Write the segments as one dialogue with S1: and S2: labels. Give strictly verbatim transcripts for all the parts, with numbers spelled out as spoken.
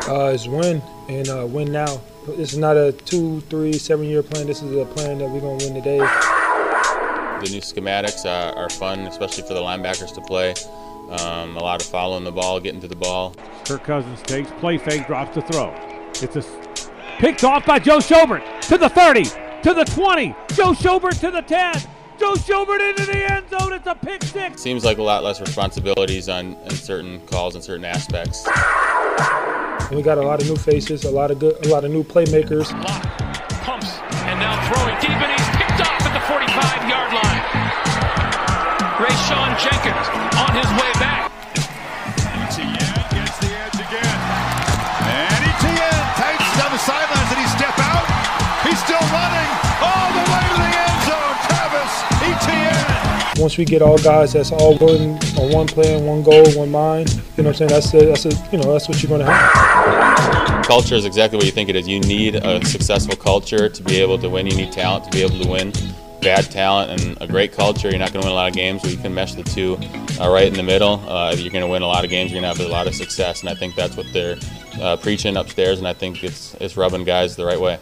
S1: Uh, it's win and uh, win now. This is not a two, three, seven-year plan. This is a plan that we're going to win today.
S2: The new schematics are, are fun, especially for the linebackers to play. Um, a lot of following the ball, getting to the ball.
S3: Kirk Cousins takes, play fake, drops the throw. It's a picked off by Joe Schobert to the thirty, to the twenty. Joe Schobert to the ten. Joe Schobert into the end zone. It's a pick six.
S2: Seems like a lot less responsibilities on, on certain calls and certain aspects.
S1: And we got a lot of new faces, a lot of good, a lot of new playmakers.
S4: Lock, pumps, and now throwing deep, and he's picked off at the forty-five-yard line. Rayshawn Jenkins on his way back.
S5: Etienne gets the edge again. And Etienne takes down the sidelines. Did he step out? He's still running all the way to the end zone. Travis Etienne.
S1: Once we get all guys that's all one on one plan, one goal, one mind, you know what I'm saying? That's a, that's a, you know, that's what you're going to have.
S2: Culture is exactly what you think it is. You need a successful culture to be able to win. You need talent to be able to win. Bad talent and a great culture, you're not going to win a lot of games, but you can mesh the two uh, right in the middle. Uh, you're going to win a lot of games. You're going to have a lot of success, and I think that's what they're uh, preaching upstairs, and I think it's it's rubbing guys the right way.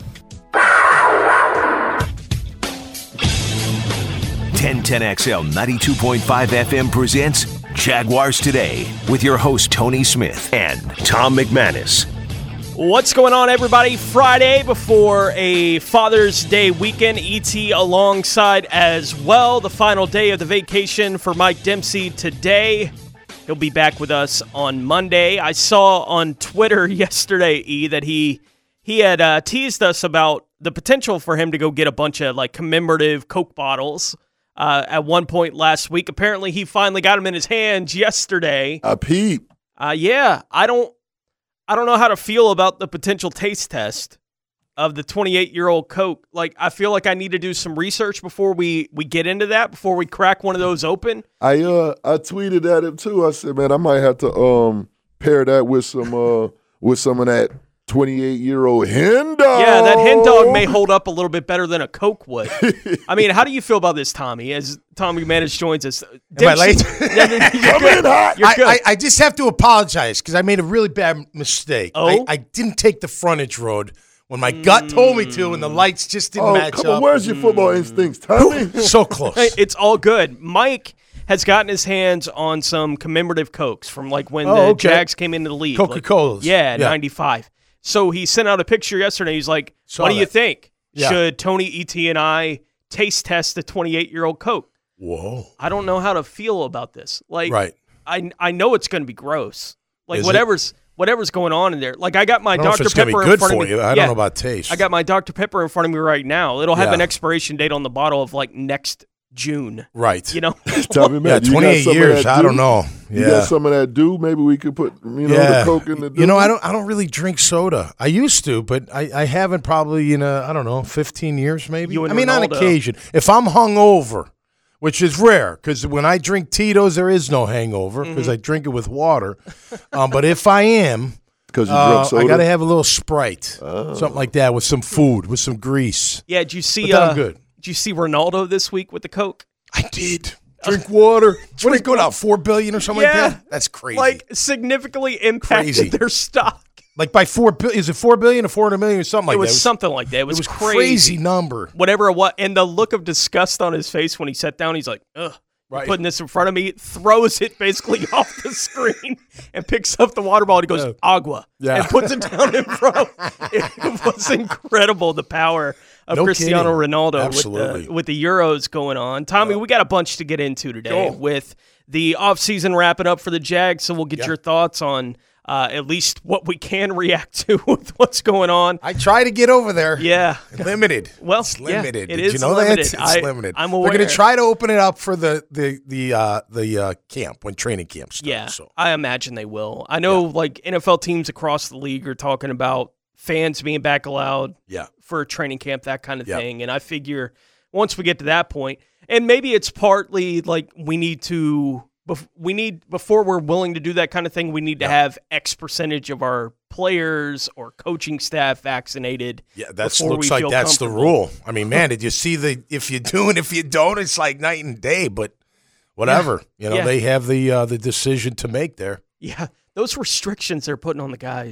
S6: ten ten X L ninety-two point five F M presents Jaguars Today with your host Tony Smith and Tom McManus.
S7: What's going on, everybody? Friday before a Father's Day weekend. E T alongside as well. The final day of the vacation for Mike Dempsey today. He'll be back with us on Monday. I saw on Twitter yesterday, E, that he he had uh, teased us about the potential for him to go get a bunch of like commemorative Coke bottles uh, at one point last week. Apparently, he finally got them in his hands yesterday.
S8: A peep.
S7: Uh, yeah, I don't. I don't know how to feel about the potential taste test of the twenty-eight-year-old Coke. Like, I feel like I need to do some research before we, we get into that, before we crack one of those open.
S8: I uh I tweeted at him too. I said, man, I might have to um pair that with some uh with some of that twenty-eight-year-old hen dog.
S7: Yeah, that hen dog may hold up a little bit better than a Coke would. I mean, how do you feel about this, Tommy? As Tommy Manage joins us.
S9: Am I late?
S7: You're good. You're good.
S9: I, I, I just have to apologize because I made a really bad mistake.
S7: Oh?
S9: I, I didn't take the frontage road when my mm. gut told me to, and the lights just didn't
S8: oh,
S9: match
S8: come
S9: up.
S8: On, where's your football instincts, Tommy?
S9: So close.
S7: Hey, it's all good. Mike has gotten his hands on some commemorative Cokes from like when
S9: oh,
S7: the
S9: okay.
S7: Jags came into the league.
S9: Coca-Colas.
S7: Like, yeah,
S9: yeah,
S7: ninety-five. So he sent out a picture yesterday. He's like,
S9: Saw
S7: what do
S9: that.
S7: you think?
S9: Yeah.
S7: Should Tony, E T, and I taste test the twenty-eight-year-old Coke?
S9: Whoa.
S7: I don't know how to feel about this. Like,
S9: right.
S7: I I know it's going to be gross. Like,
S9: Is
S7: whatever's it? whatever's going on in there. Like, I got my
S9: I don't know
S7: Doctor
S9: if it's
S7: Pepper
S9: gonna be good
S7: in front
S9: for
S7: of me.
S9: you. I
S7: yeah,
S9: don't know about taste.
S7: I got my Doctor Pepper in front of me right now. It'll have
S9: yeah.
S7: an expiration date on the bottle of, like, next June.
S9: Right.
S7: You know?
S8: Tommy, man,
S9: yeah, twenty-eight years. I don't know.
S8: You
S9: yeah.
S8: got some of that dew? Maybe we could put, you know,
S9: yeah.
S8: the Coke in the dew.
S9: You know, I don't I don't really drink soda. I used to, but I, I haven't probably in a, I don't know, fifteen years maybe.
S7: You and
S9: I mean,
S7: Ronaldo.
S9: on occasion. If I'm hungover, which is rare, because when I drink Tito's, there is no hangover, because mm-hmm. I drink it with water. um, but if I am,
S8: because you
S9: uh,
S8: drunk soda?
S9: I got to have a little Sprite,
S8: oh.
S9: something like that, with some food, with some grease.
S7: Yeah, did you see,
S9: but
S7: uh,
S9: I'm good.
S7: Did you see Ronaldo this week with the Coke?
S9: I did. Drink water. What did it go down? Four billion or something
S7: yeah,
S9: like that? That's crazy.
S7: Like significantly impacted
S9: crazy.
S7: their stock.
S9: Like by four billion, is it four billion or four hundred million or something like
S7: that? It was
S9: that? It was
S7: something like that. It was,
S9: it was
S7: crazy.
S9: crazy number.
S7: Whatever it was, and the look of disgust on his face when he sat down, he's like, ugh.
S9: Right.
S7: Putting this in front of me, throws it basically off the screen and picks up the water bottle. He goes,
S9: yeah.
S7: agua,
S9: yeah.
S7: and puts it down in front. It was incredible, the power of
S9: no
S7: Cristiano
S9: kidding.
S7: Ronaldo
S9: Absolutely.
S7: with the, with the Euros going on. Tommy,
S9: yeah.
S7: we got a bunch to get into today
S9: Go.
S7: with the offseason wrapping up for the Jags, so we'll get
S9: yeah.
S7: your thoughts on Uh, at least what we can react to with what's going on.
S9: I try to get over there.
S7: Yeah.
S9: Limited.
S7: Well,
S9: it's limited.
S7: Yeah, it
S9: Did
S7: is
S9: you know
S7: limited.
S9: that? It's
S7: I,
S9: limited.
S7: I'm aware.
S9: They're going to try to open it up for the the the uh, the uh, camp when training camp starts.
S7: Yeah,
S9: so.
S7: I imagine they will. I know yeah. like N F L teams across the league are talking about fans being back allowed
S9: yeah.
S7: for training camp, that kind of
S9: yeah.
S7: thing. And I figure once we get to that point, and maybe it's partly like we need to We need, before we're willing to do that kind of thing, we need to
S9: yeah.
S7: have X percentage of our players or coaching staff vaccinated.
S9: Yeah, that looks like that's the rule. I mean, man, did you see the, if you do and if you don't, it's like night and day, but whatever. Yeah. You know,
S7: yeah.
S9: they have the uh, the decision to make there.
S7: Yeah, those restrictions they're putting on the guys.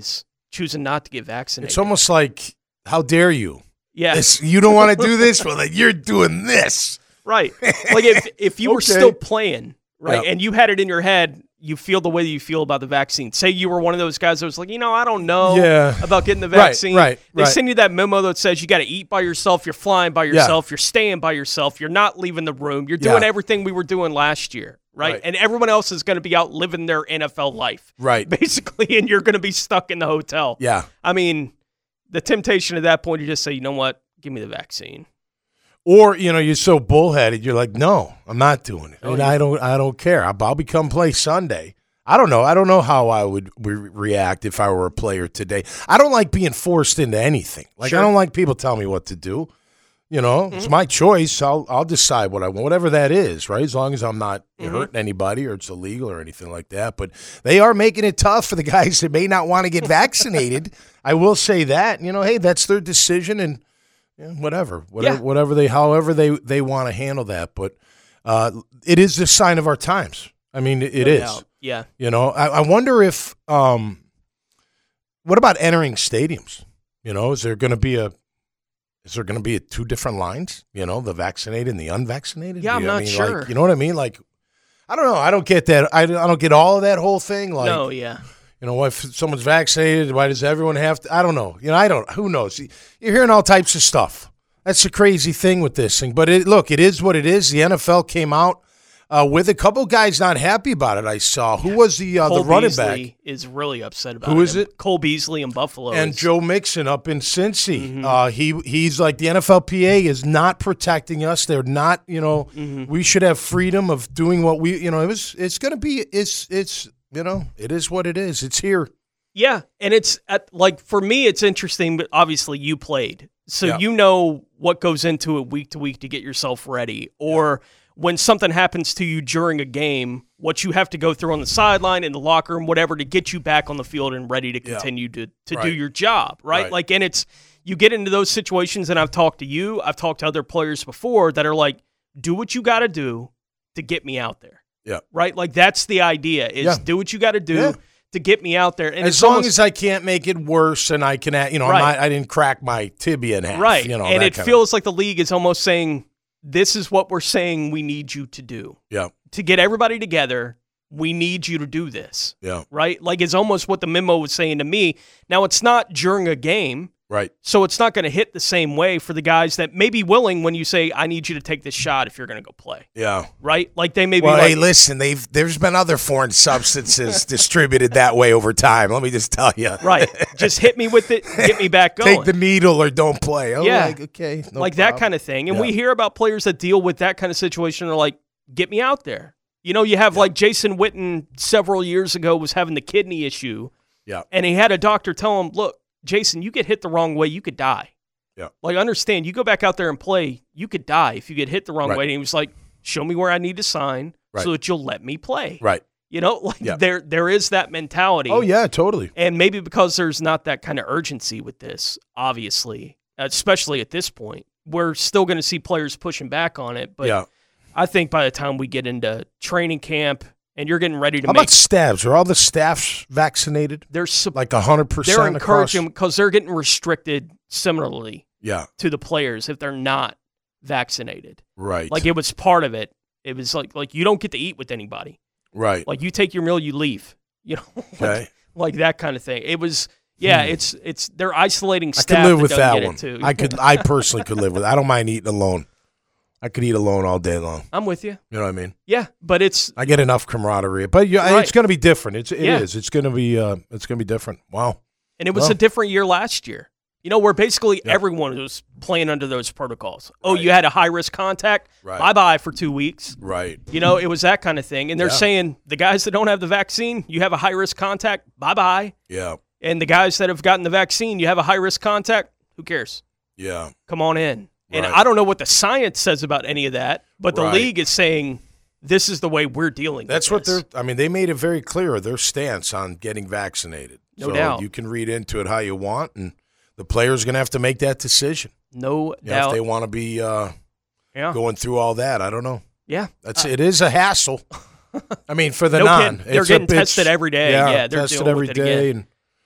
S7: choosing not to get vaccinated.
S9: It's almost like, how dare you?
S7: Yeah.
S9: This, you don't want to do this? Well, then you're doing this.
S7: Right. Like if, if you were
S9: Okay.
S7: still playing, right,
S9: Yeah.
S7: and you had it in your head, you feel the way that you feel about the vaccine. Say you were one of those guys that was like, you know, I don't know
S9: Yeah.
S7: about getting the
S9: Right,
S7: vaccine.
S9: right,
S7: They
S9: right.
S7: send you that memo that says you got to eat by yourself, you're flying by yourself, you're staying by yourself, you're not leaving the room, you're doing
S9: Yeah.
S7: everything we were doing last year, right?
S9: Right.
S7: And everyone else is going to be out living their N F L life.
S9: Right.
S7: Basically, and you're going to be stuck in the hotel.
S9: Yeah.
S7: I mean, the temptation at that point, you just say, you know what, give me the vaccine.
S9: Or, you know, you're so bullheaded, you're like, no, I'm not doing it.
S7: Oh,
S9: and
S7: yeah.
S9: I don't I don't care. I'll, I'll be come play Sunday. I don't know. I don't know how I would re- react if I were a player today. I don't like being forced into anything. Like,
S7: Sure.
S9: I don't like people telling me what to do. You know,
S7: Mm-hmm.
S9: it's my choice. I'll I'll decide what I want, whatever that is, right? As long as I'm not
S7: Mm-hmm.
S9: hurting anybody or it's illegal or anything like that. But they are making it tough for the guys that may not want to get vaccinated. I will say that. You know, hey, that's their decision, and yeah, whatever, whatever,
S7: Yeah.
S9: whatever they, however they they want to handle that. But uh, it is the sign of our times. I mean, it, it
S7: No
S9: is.
S7: doubt. Yeah.
S9: You know, I, I wonder if, um, what about entering stadiums? You know, is there going to be a, is there going to be a, two different lines? You know, the vaccinated and the unvaccinated.
S7: Yeah, I'm
S9: You know what
S7: not
S9: I mean?
S7: sure.
S9: Like, you know what I mean? Like, I don't know. I don't get that. I, I don't get all of that whole thing. Like,
S7: no, yeah.
S9: you know, if someone's vaccinated, why does everyone have to? I don't know. You know, I don't. Who knows? You're hearing all types of stuff. That's the crazy thing with this thing. But it, look, it is what it is. The N F L came out uh, with a couple guys not happy about it. I saw. Who was the uh,
S7: Cole
S9: the running
S7: Beasley
S9: back?
S7: is really upset about
S9: Who
S7: it.
S9: is it?
S7: Cole Beasley in Buffalo.
S9: And
S7: is-
S9: Joe Mixon up in Cincy.
S7: Mm-hmm.
S9: Uh, he he's like, the N F L P A is not protecting us. They're not. You know,
S7: Mm-hmm.
S9: we should have freedom of doing what we. You know, it was. It's going to be. It's. It's. You know, it is what it is. It's here.
S7: Yeah, and it's at, like for me, it's interesting. But obviously, you played, so
S9: Yeah.
S7: you know what goes into it week to week to get yourself ready. Or when something happens to you during a game, what you have to go through on the sideline, in the locker room, whatever, to get you back on the field and ready to
S9: Yeah.
S7: continue to to do
S9: Right.
S7: your job, right?
S9: Right.
S7: Like, and it's you get into those situations, and I've talked to you, I've talked to other players before that are like, do what you got to do to get me out there.
S9: Yeah.
S7: Right? Like, that's the idea is
S9: Yeah.
S7: do what you got to do
S9: Yeah.
S7: to get me out there. And
S9: As
S7: it's
S9: long
S7: almost,
S9: as I can't make it worse, and I can, add- you know, I'm
S7: Right.
S9: not, I didn't crack my tibia in half,
S7: right.
S9: You know,
S7: and
S9: that
S7: it
S9: kind
S7: feels like the league is almost saying, this is what we're saying we need you to do.
S9: of, yeah,
S7: To get everybody together, we need you to do this.
S9: yeah,
S7: Right? Like, it's almost what the memo was saying to me. Now, it's not during a game,
S9: right,
S7: so it's not going to hit the same way for the guys that may be willing when you say, I need you to take this shot if you're going to go play.
S9: yeah.
S7: Right? Like, they may be
S9: Well,
S7: like,
S9: hey, listen, they've there's been other foreign substances distributed that way over time. Let me just tell you,
S7: right, just hit me with it, get me back going.
S9: Take the needle or don't play. Oh,
S7: Yeah.
S9: like, okay, no
S7: like that
S9: problem.
S7: kind of thing. And
S9: Yeah.
S7: we hear about players that deal with that kind of situation. They're like, get me out there. You know, you have like Jason Witten several years ago was having the kidney issue,
S9: Yeah,
S7: and he had a doctor tell him, look, Jason, you get hit the wrong way, you could die.
S9: Yeah.
S7: Like, understand, you go back out there and play, you could die if you get hit the wrong
S9: Right.
S7: way. And he was like, show me where I need to sign
S9: Right.
S7: so that you'll let me play.
S9: right.
S7: You know, like
S9: Yeah.
S7: there there is that mentality.
S9: Oh yeah, totally.
S7: And maybe because there's not that kind of urgency with this, obviously, especially at this point, we're still going to see players pushing back on it. But
S9: yeah.
S7: I think by the time we get into training camp and you're getting ready to
S9: How
S7: make,
S9: about staffs? Are all the staffs vaccinated?
S7: they're sup-
S9: Like a hundred
S7: they're
S9: percent across?
S7: encouraging because they're getting restricted similarly
S9: Yeah,
S7: to the players if they're not vaccinated.
S9: right.
S7: Like, it was part of it. It was like like you don't get to eat with anybody.
S9: right.
S7: Like, you take your meal, you leave. You know, like,
S9: Okay.
S7: like that kind of thing. It was. Yeah, it's it's they're isolating
S9: I
S7: staff.
S9: could live with
S7: doesn't
S9: that
S7: get
S9: one.
S7: It too.
S9: I could. I personally could live with. I don't mind eating alone. I could eat alone all day long.
S7: I'm with you.
S9: You know what I mean?
S7: Yeah, but it's
S9: I get enough camaraderie, but yeah,
S7: Right.
S9: it's going to be different. It's it
S7: Yeah.
S9: is. It's going to be. Uh, it's going to be different. Wow.
S7: and it was
S9: Well.
S7: a different year last year. You know, where basically
S9: Yeah.
S7: everyone was playing under those protocols. Oh,
S9: Right.
S7: you had a high risk contact.
S9: Right.
S7: Bye bye for two weeks.
S9: Right.
S7: You know, it was that kind of thing. And they're
S9: Yeah.
S7: saying the guys that don't have the vaccine, you have a high risk contact. Bye bye.
S9: Yeah.
S7: And the guys that have gotten the vaccine, you have a high risk contact. Who cares?
S9: Yeah.
S7: Come on in. And
S9: Right.
S7: I don't know what the science says about any of that, but the
S9: Right.
S7: league is saying this is the way we're dealing
S9: That's
S7: with
S9: what
S7: this.
S9: they're. I mean, they made it very clear their stance on getting vaccinated.
S7: No
S9: so
S7: doubt.
S9: You can read into it how you want, and the player's going to have to make that decision.
S7: No
S9: You know,
S7: doubt.
S9: if they want to be uh,
S7: yeah.
S9: going through all that, I don't know.
S7: Yeah.
S9: That's it is a hassle. I mean, for the
S7: No
S9: non,
S7: kidding. They're
S9: It's a
S7: getting
S9: bitch.
S7: tested every day. Yeah, they're
S9: tested
S7: dealing
S9: every
S7: with it
S9: day,
S7: again.
S9: and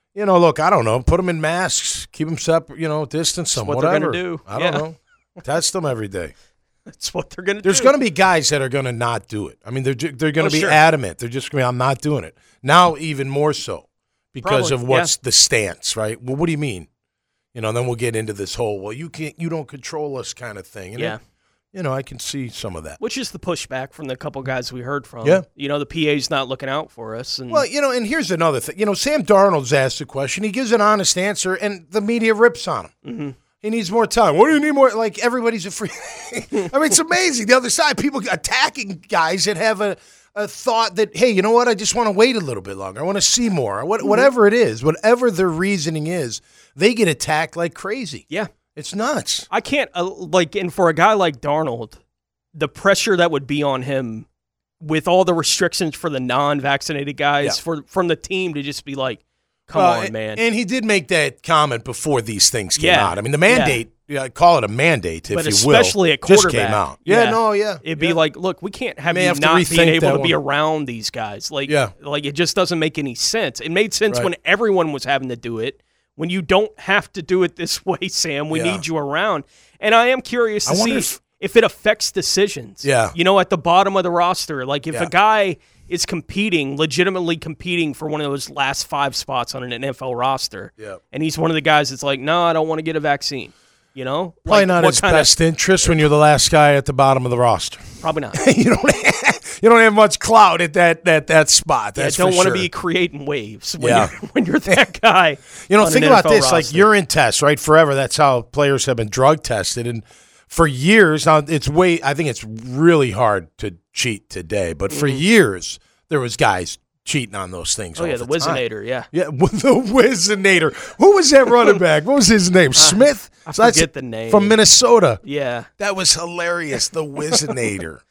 S9: You know, look, I don't know. Put them in masks. Keep them separate, you know, distance them,
S7: what
S9: whatever.
S7: they're going to do.
S9: I
S7: yeah.
S9: don't know. Test them every day.
S7: That's what they're going to do.
S9: There's going to be guys that are going to not do it. I mean, they're they're going to
S7: Oh,
S9: be
S7: sure.
S9: adamant. They're just going to be, I'm not doing it. Now, even more so because
S7: Probably,
S9: of what's
S7: yeah.
S9: the stance, right? Well, what do you mean? You know, then we'll get into this whole, well, you can't, you don't control us kind of thing. And
S7: Yeah.
S9: it, you know, I can see some of that.
S7: Which is the pushback from the couple guys we heard from.
S9: Yeah.
S7: You know, the P A's not looking out for us. And
S9: Well, you know, and here's another thing. You know, Sam Darnold's asked a question. He gives an honest answer, and the media rips on him.
S7: Mm-hmm.
S9: He needs more time. What do you need more? Like, everybody's a free. I mean, it's amazing. The other side, people attacking guys that have a, a thought that, hey, you know what? I just want to wait a little bit longer. I want to see more. What, whatever it is, whatever their reasoning is, they get attacked like crazy.
S7: yeah.
S9: It's nuts.
S7: I can't, uh, like, and for a guy like Darnold, the pressure that would be on him with all the restrictions for the non-vaccinated guys,
S9: Yeah.
S7: for from the team to just be like, come
S9: Well,
S7: on,
S9: and,
S7: man.
S9: And he did make that comment before these things came
S7: Yeah.
S9: out. I mean, the mandate, yeah. call it a mandate, if
S7: but
S9: you will,
S7: especially at
S9: just
S7: quarterback.
S9: came out. Yeah, no, yeah.
S7: It'd be
S9: yeah.
S7: like, look, we can't have
S9: May
S7: you
S9: have to
S7: not
S9: rethink
S7: being able
S9: that
S7: to be
S9: one.
S7: around these guys. Like,
S9: Yeah.
S7: like it just doesn't make any sense. It made sense
S9: Right.
S7: when everyone was having to do it. When you don't have to do it this way, Sam, we
S9: Yeah.
S7: need you around. And I am curious to
S9: I
S7: see
S9: wonder
S7: if,
S9: if-
S7: if it affects decisions.
S9: Yeah.
S7: You know, at the bottom of the roster. Like, if
S9: Yeah.
S7: a guy is competing, legitimately competing for one of those last five spots on an N F L roster,
S9: Yeah.
S7: and he's one of the guys that's like, no, I don't want to get a vaccine. You know?
S9: Probably
S7: Like,
S9: not
S7: what
S9: his
S7: kinda-
S9: best interest when you're the last guy at the bottom of the roster.
S7: Probably not.
S9: you don't have, you don't have much clout at that that that spot. That's
S7: yeah, don't
S9: for
S7: want to
S9: sure.
S7: be creating waves when,
S9: Yeah.
S7: you're, when you're that guy.
S9: You know,
S7: on
S9: think
S7: an
S9: about
S7: N F L
S9: this: like
S7: roster.
S9: urine tests, right? Forever, that's how players have been drug tested, and for years now, it's way. I think it's really hard to cheat today, but for years there was guys cheating on those things.
S7: Oh
S9: all
S7: yeah, the
S9: the time.
S7: Wizinator, yeah.
S9: Yeah, the Wizinator. Who was that running back? What was his name? Smith.
S7: I
S9: So that's
S7: forget the name.
S9: From Minnesota.
S7: Yeah.
S9: That was hilarious. The Wizinator.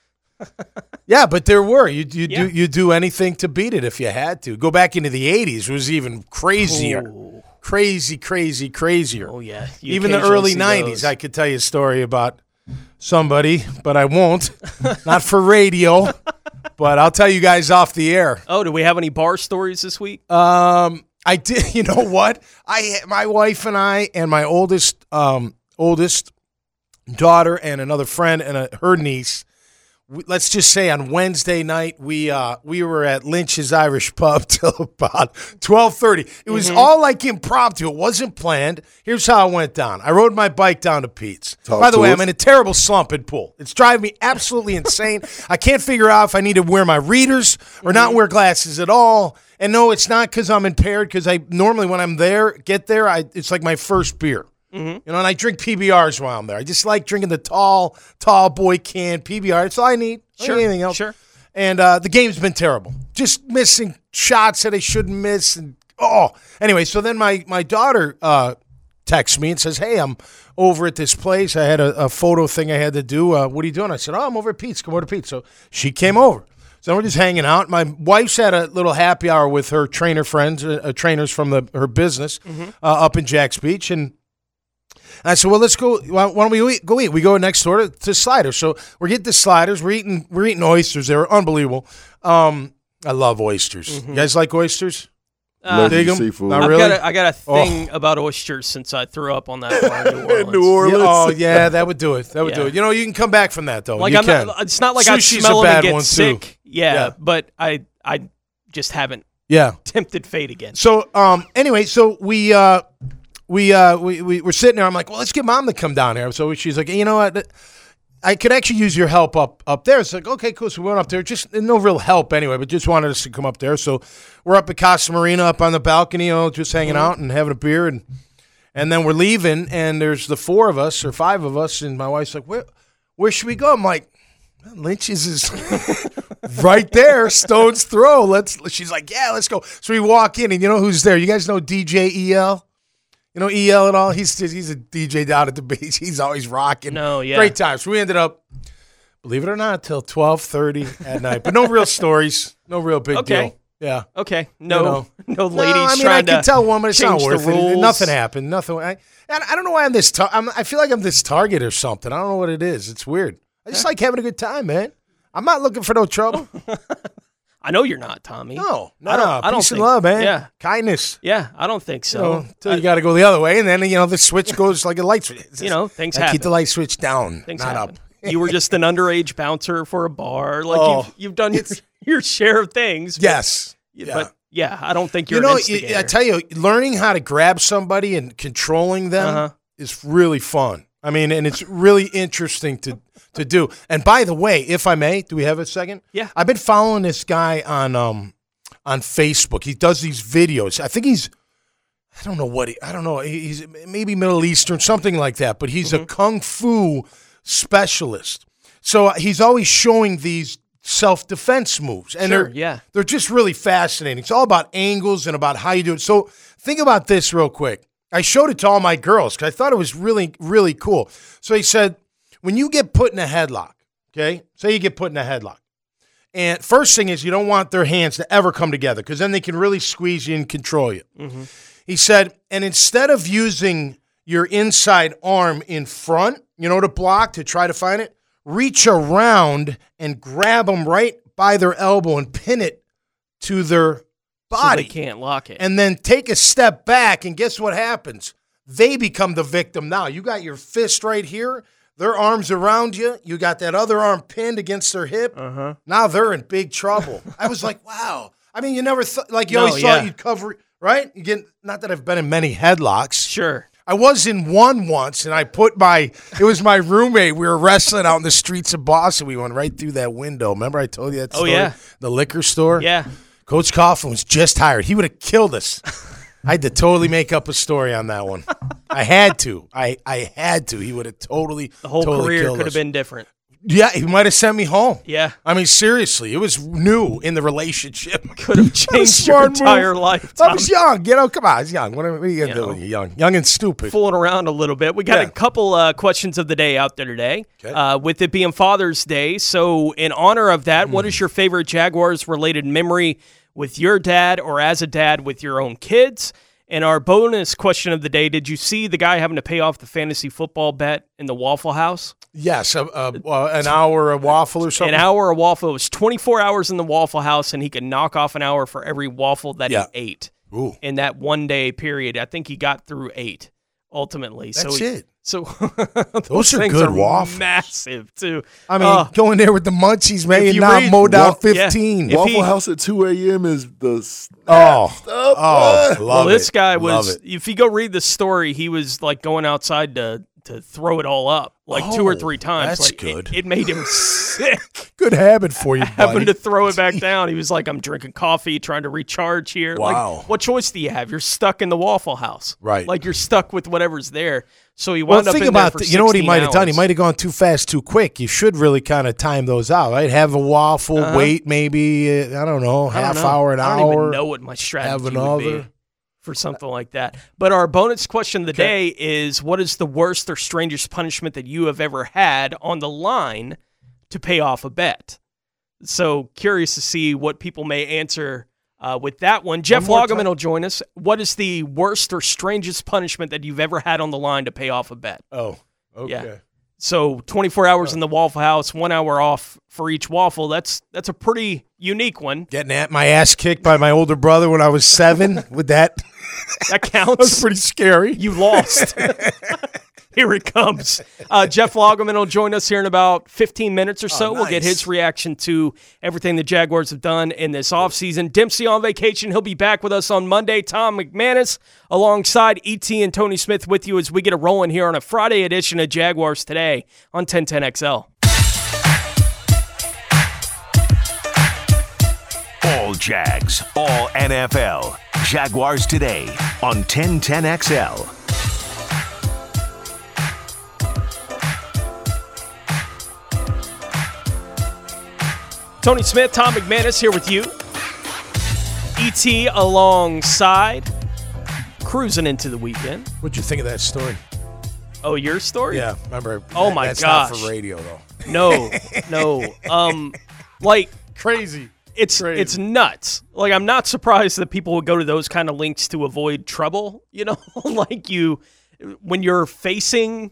S9: Yeah, but there were you you
S7: Yeah.
S9: do you do anything to beat it if you had to. Go back into the eighties, it was even crazier,
S7: Ooh.
S9: crazy, crazy, crazier.
S7: Oh yeah. You
S9: Even the
S7: occasionally
S9: early
S7: see
S9: nineties,
S7: those.
S9: I could tell you a story about somebody, but I won't. Not for radio, but I'll tell you guys off the air.
S7: Oh, do we have any bar stories this week?
S9: Um, I did. You know what? I, my wife and I, and my oldest, um, oldest daughter, and another friend, and a, her niece. We, let's just say on Wednesday night, we uh, we were at Lynch's Irish Pub till about twelve thirty. It was all like impromptu. It wasn't planned. Here's how it went down. I rode my bike down to Pete's.
S8: Talk
S9: By the
S8: to
S9: way,
S8: us.
S9: I'm in a terrible slump in pool. It's driving me absolutely insane. I can't figure out if I need to wear my readers or not wear glasses at all. And no, it's not because I'm impaired, because I normally when I'm there, get there, I it's like my first beer.
S7: Mm-hmm.
S9: You know, and I drink P B Rs while I'm there. I just like drinking the tall, tall boy can P B R. That's all I need. I don't
S7: Sure,
S9: need anything else.
S7: sure.
S9: And uh, the game's been terrible. Just missing shots that I shouldn't miss. And oh, anyway, so then my my daughter uh, texts me and says, "Hey, I'm over at this place. I had a, a photo thing I had to do. Uh, what are you doing?" I said, "Oh, I'm over at Pete's. Come over to Pete's." So she came over. So we're just hanging out. My wife's had a little happy hour with her trainer friends, uh, uh, trainers from the her business
S7: Mm-hmm.
S9: uh, up in Jack's Beach, and I said, "Well, let's go. Why why don't we eat, go eat?" We go next door to, to Sliders. So we're getting the Sliders. We're eating we're eating oysters. They were unbelievable. Um, I love oysters.
S7: Mm-hmm.
S9: You guys like oysters?
S8: Love
S9: dig
S8: you
S9: 'em?
S8: seafood.
S9: Not
S7: I've
S9: really?
S7: got a, I got a
S9: Oh.
S7: thing about oysters since I threw up on that bar in New Orleans.
S8: New Orleans.
S9: Yeah, oh yeah, that would do it. That would do
S7: Yeah.
S9: it. You know, you can come back from that though.
S7: Like
S9: you
S7: I'm
S9: can.
S7: not. It's not like I
S9: Sushi's
S7: smell
S9: a
S7: them and
S9: bad
S7: get
S9: one, too.
S7: sick. Yeah,
S9: Yeah.
S7: but I I just haven't
S9: Yeah.
S7: tempted fate again.
S9: So um, anyway, so we uh, we uh, we we were sitting there. I'm like, well, let's get mom to come down here. So she's like, you know what? I could actually use your help up up there. It's like, okay, cool. So we went up there. Just no real help anyway, but just wanted us to come up there. So we're up at Casa Marina, up on the balcony, you know, just hanging out and having a beer, and and then we're leaving, and there's the four of us or five of us, and my wife's like, where where should we go? I'm like, Lynch's is right there, stone's throw. Let's. She's like, yeah, let's go. So we walk in, and you know who's there? You guys know D J E L? You know E L at all? He's he's a D J down at the beach. He's always rocking.
S7: No, yeah.
S9: Great times. So we ended up, believe it or not, till twelve thirty at night. But no real stories. No real big
S7: Okay.
S9: deal. Yeah.
S7: Okay, no,
S9: You know.
S7: no ladies
S9: no, I mean,
S7: trying
S9: I
S7: to
S9: can tell one, but it's not
S7: change the
S9: worth it.
S7: rules.
S9: Nothing happened. Nothing. I, and I don't know why I'm this. Tar- I'm, I feel like I'm this target or something. I don't know what it is. It's weird. I just like having a good time, man. I'm not looking for no trouble.
S7: I I know you're not, Tommy.
S9: No, no,
S7: I don't,
S9: no.
S7: I don't
S9: Peace
S7: think,
S9: and love, man.
S7: Yeah.
S9: Kindness.
S7: Yeah, I don't think
S9: You
S7: so.
S9: know, until
S7: I-
S9: you got to go the other way, and then, you know, the switch goes like a light switch. It's
S7: you
S9: just-
S7: know, things
S9: I
S7: happen.
S9: keep the light switch down,
S7: Things
S9: not
S7: happen.
S9: up.
S7: You were just an underage bouncer for a bar. Like,
S9: Oh.
S7: you've, you've done your, your share of things. But,
S9: Yes.
S7: But, yeah, I don't think you're
S9: You know,
S7: an instigator.
S9: I tell you, learning how to grab somebody and controlling them
S7: Uh-huh.
S9: is really fun. I mean, and it's really interesting to to do. And by the way, if I may, do we have a second?
S7: Yeah.
S9: I've been following this guy on um on Facebook. He does these videos. I think he's I don't know what he, I don't know. He's maybe Middle Eastern, something like that. But he's
S7: Mm-hmm.
S9: a kung fu specialist. So he's always showing these self-defense moves, and
S7: Sure,
S9: they're
S7: yeah.
S9: they're just really fascinating. It's all about angles and about how you do it. So think about this real quick. I showed it to all my girls because I thought it was really, really cool. So he said, when you get put in a headlock, okay, say you get put in a headlock, and first thing is you don't want their hands to ever come together because then they can really squeeze you and control you.
S7: Mm-hmm.
S9: He said, and instead of using your inside arm in front, you know, to block, to try to find it, reach around and grab them right by their elbow and pin it to their body.
S7: So they can't lock it.
S9: And then take a step back, and guess what happens? They become the victim now. You got your fist right here, their arms around you, you got that other arm pinned against their hip.
S7: Uh-huh.
S9: Now they're in big trouble. I was like, wow. I mean, you never thought, like you
S7: No,
S9: always
S7: yeah.
S9: thought you'd cover, right? You get, not that I've been in many headlocks.
S7: Sure.
S9: I was in one once, and I put my, it was my roommate. We were wrestling out in the streets of Boston. We went right through that window. Remember I told you that
S7: Oh,
S9: story?
S7: yeah.
S9: The liquor store?
S7: Yeah.
S9: Coach Coughlin was just hired. He would have killed us. I had to totally make up a story on that one. I had to. I, I had to. He would have totally,
S7: The whole
S9: totally
S7: career
S9: killed
S7: could
S9: us.
S7: have been different.
S9: Yeah, he might have sent me home.
S7: Yeah.
S9: I mean, seriously, it was new in the relationship.
S7: Could have
S9: That was
S7: changed your
S9: smart move.
S7: entire life.
S9: I was
S7: Tommy.
S9: young. You know, come on. I was young. What are, what are you going to
S7: You
S9: do
S7: know.
S9: when you're young? Young and stupid.
S7: Fooling around a little bit. We got
S9: Yeah.
S7: a couple uh, questions of the day out there today.
S9: Okay.
S7: Uh, with it being Father's Day, so in honor of that,
S9: Hmm.
S7: what is your favorite Jaguars-related memory with your dad or as a dad with your own kids? And our bonus question of the day, did you see the guy having to pay off the fantasy football bet in the Waffle House?
S9: Yes, a, a, uh, an hour of waffle or something.
S7: An hour of waffle. It was twenty-four hours in the Waffle House, and he could knock off an hour for every waffle that
S9: Yeah.
S7: he ate
S9: Ooh.
S7: in that one-day period. I think he got through eight, ultimately.
S9: That's
S7: so he,
S9: it.
S7: So
S9: Those
S7: those
S9: are
S7: things
S9: good
S7: are
S9: waffles.
S7: massive, too.
S9: I mean,
S7: Oh,
S9: going there with the munchies, man,
S7: If
S9: and
S7: you
S9: now
S7: read-
S9: mow down
S8: Wa-
S9: fifteen.
S7: If
S8: Waffle
S7: he-
S8: House at two a.m. is the
S9: Oh,
S8: stuff.
S9: oh, love
S7: well, this
S9: it.
S7: guy
S9: Love
S7: was,
S9: it.
S7: if you go read the story, he was like going outside to to throw it all up like two or
S9: Oh,
S7: three times.
S9: that's
S7: like,
S9: good.
S7: It, it made him sick.
S9: Good habit for you,
S7: Having
S9: buddy.
S7: to throw it back down. He was like, I'm drinking coffee, trying to recharge here.
S9: Wow.
S7: Like, what choice do you have? You're stuck in the Waffle House.
S9: Right.
S7: Like, you're stuck with whatever's there. So he
S9: Well,
S7: wound up
S9: think
S7: in there
S9: about
S7: for
S9: th- you know what he
S7: sixteen
S9: might have done. He
S7: hours.
S9: might have gone too fast, too quick. You should really kind of time those out, right? Have a waffle,
S7: Uh-huh.
S9: wait maybe uh, I don't know,
S7: I don't
S9: half
S7: know.
S9: hour, an
S7: I don't
S9: hour.
S7: even know what my strategy
S9: have
S7: would
S9: another.
S7: be for something like that. But our bonus question of the day is, what is the worst or strangest punishment that you have ever had on the line to pay off a bet? So curious to see what people may answer uh, with that one. Jeff
S9: more
S7: Loggeman
S9: time.
S7: will join us. What is the worst or strangest punishment that you've ever had on the line to pay off a bet?
S9: Oh, okay.
S7: Yeah. So twenty-four hours in the Waffle House, one hour off for each waffle. That's that's a pretty unique one.
S9: Getting at my ass kicked by my older brother when I was seven with that.
S7: That
S9: That was
S7: counts.
S9: pretty scary.
S7: You lost. Here it comes. Uh, Jeff Loggeman will join us here in about fifteen minutes or so.
S9: Oh,
S7: We'll get
S9: nice.
S7: his reaction to everything the Jaguars have done in this offseason. Dempsey on vacation. He'll be back with us on Monday. Tom McManus alongside E T and Tony Smith with you as we get a rolling here on a Friday edition of Jaguars Today on ten ten X L.
S6: All Jags, all N F L. Jaguars Today on ten ten X L.
S7: Tony Smith, Tom McManus here with you. E T alongside, cruising into the weekend.
S9: What'd you think of that story?
S7: Oh, your story?
S9: Yeah, remember?
S7: Oh,
S9: that-
S7: my
S9: that's not
S7: gosh.
S9: for radio though.
S7: No, no. Um, like
S9: Crazy.
S7: it's
S9: Crazy.
S7: it's nuts. Like I'm not surprised that people would go to those kind of links to avoid trouble. You know, like you when you're facing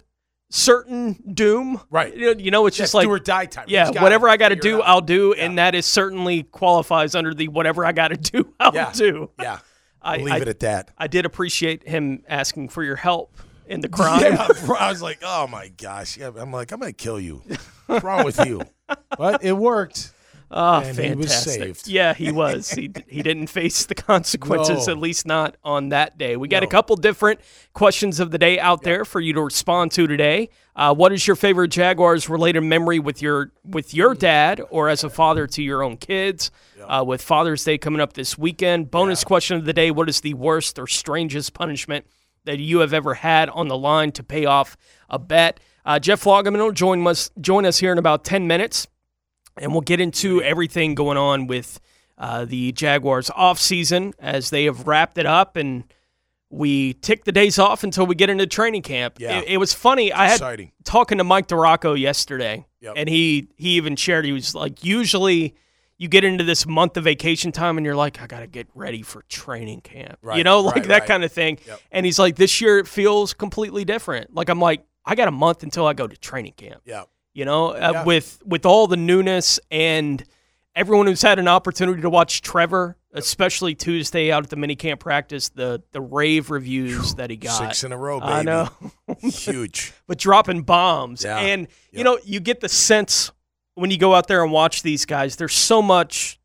S7: certain doom.
S9: Right.
S7: You know, you know it's
S9: Yeah,
S7: just like
S9: do or die time.
S7: Yeah,
S9: He's gotta
S7: whatever I got to
S9: figure it
S7: do,
S9: out.
S7: I'll do,
S9: Yeah.
S7: and that is certainly qualifies under the whatever I got to do, I'll
S9: Yeah.
S7: do.
S9: Yeah.
S7: I,
S9: We'll leave
S7: I,
S9: it at that.
S7: I did appreciate him asking for your help in the crime.
S9: Yeah, I was like, oh my gosh. Yeah, I'm like, I'm gonna kill you. What's wrong with you? But it worked.
S7: Oh,
S9: and
S7: fantastic.
S9: he was saved.
S7: Yeah, he was. he he didn't face the consequences,
S9: No.
S7: at least not on that day. We got
S9: No.
S7: a couple different questions of the day out there for you to respond to today. Uh, what is your favorite Jaguars-related memory with your with your dad or as a father to your own kids? Uh, with Father's Day coming up this weekend. Bonus
S9: Yeah.
S7: question of the day, what is the worst or strangest punishment that you have ever had on the line to pay off a bet? Uh, Jeff Loggeman will join us, join us here in about ten minutes. And we'll get into everything going on with uh, the Jaguars offseason as they have wrapped it up, and we tick the days off until we get into training camp.
S9: Yeah.
S7: It, it was funny. I had
S9: Exciting.
S7: talking to Mike DeRocco yesterday,
S9: Yep.
S7: and he he even shared, he was like, usually you get into this month of vacation time and you're like, I got to get ready for training camp.
S9: Right,
S7: you know, like
S9: right,
S7: that
S9: right.
S7: kind of thing.
S9: Yep.
S7: And he's like, this year it feels completely different. Like, I'm like, I got a month until I go to training camp.
S9: Yeah.
S7: You know, uh,
S9: Yeah.
S7: with with all the newness and everyone who's had an opportunity to watch Trevor, especially Tuesday out at the minicamp practice, the the rave reviews that he got.
S9: Six in a row, baby.
S7: I know.
S9: Huge.
S7: But dropping bombs.
S9: Yeah.
S7: And, you
S9: Yep.
S7: know, you get the sense when you go out there and watch these guys, there's so much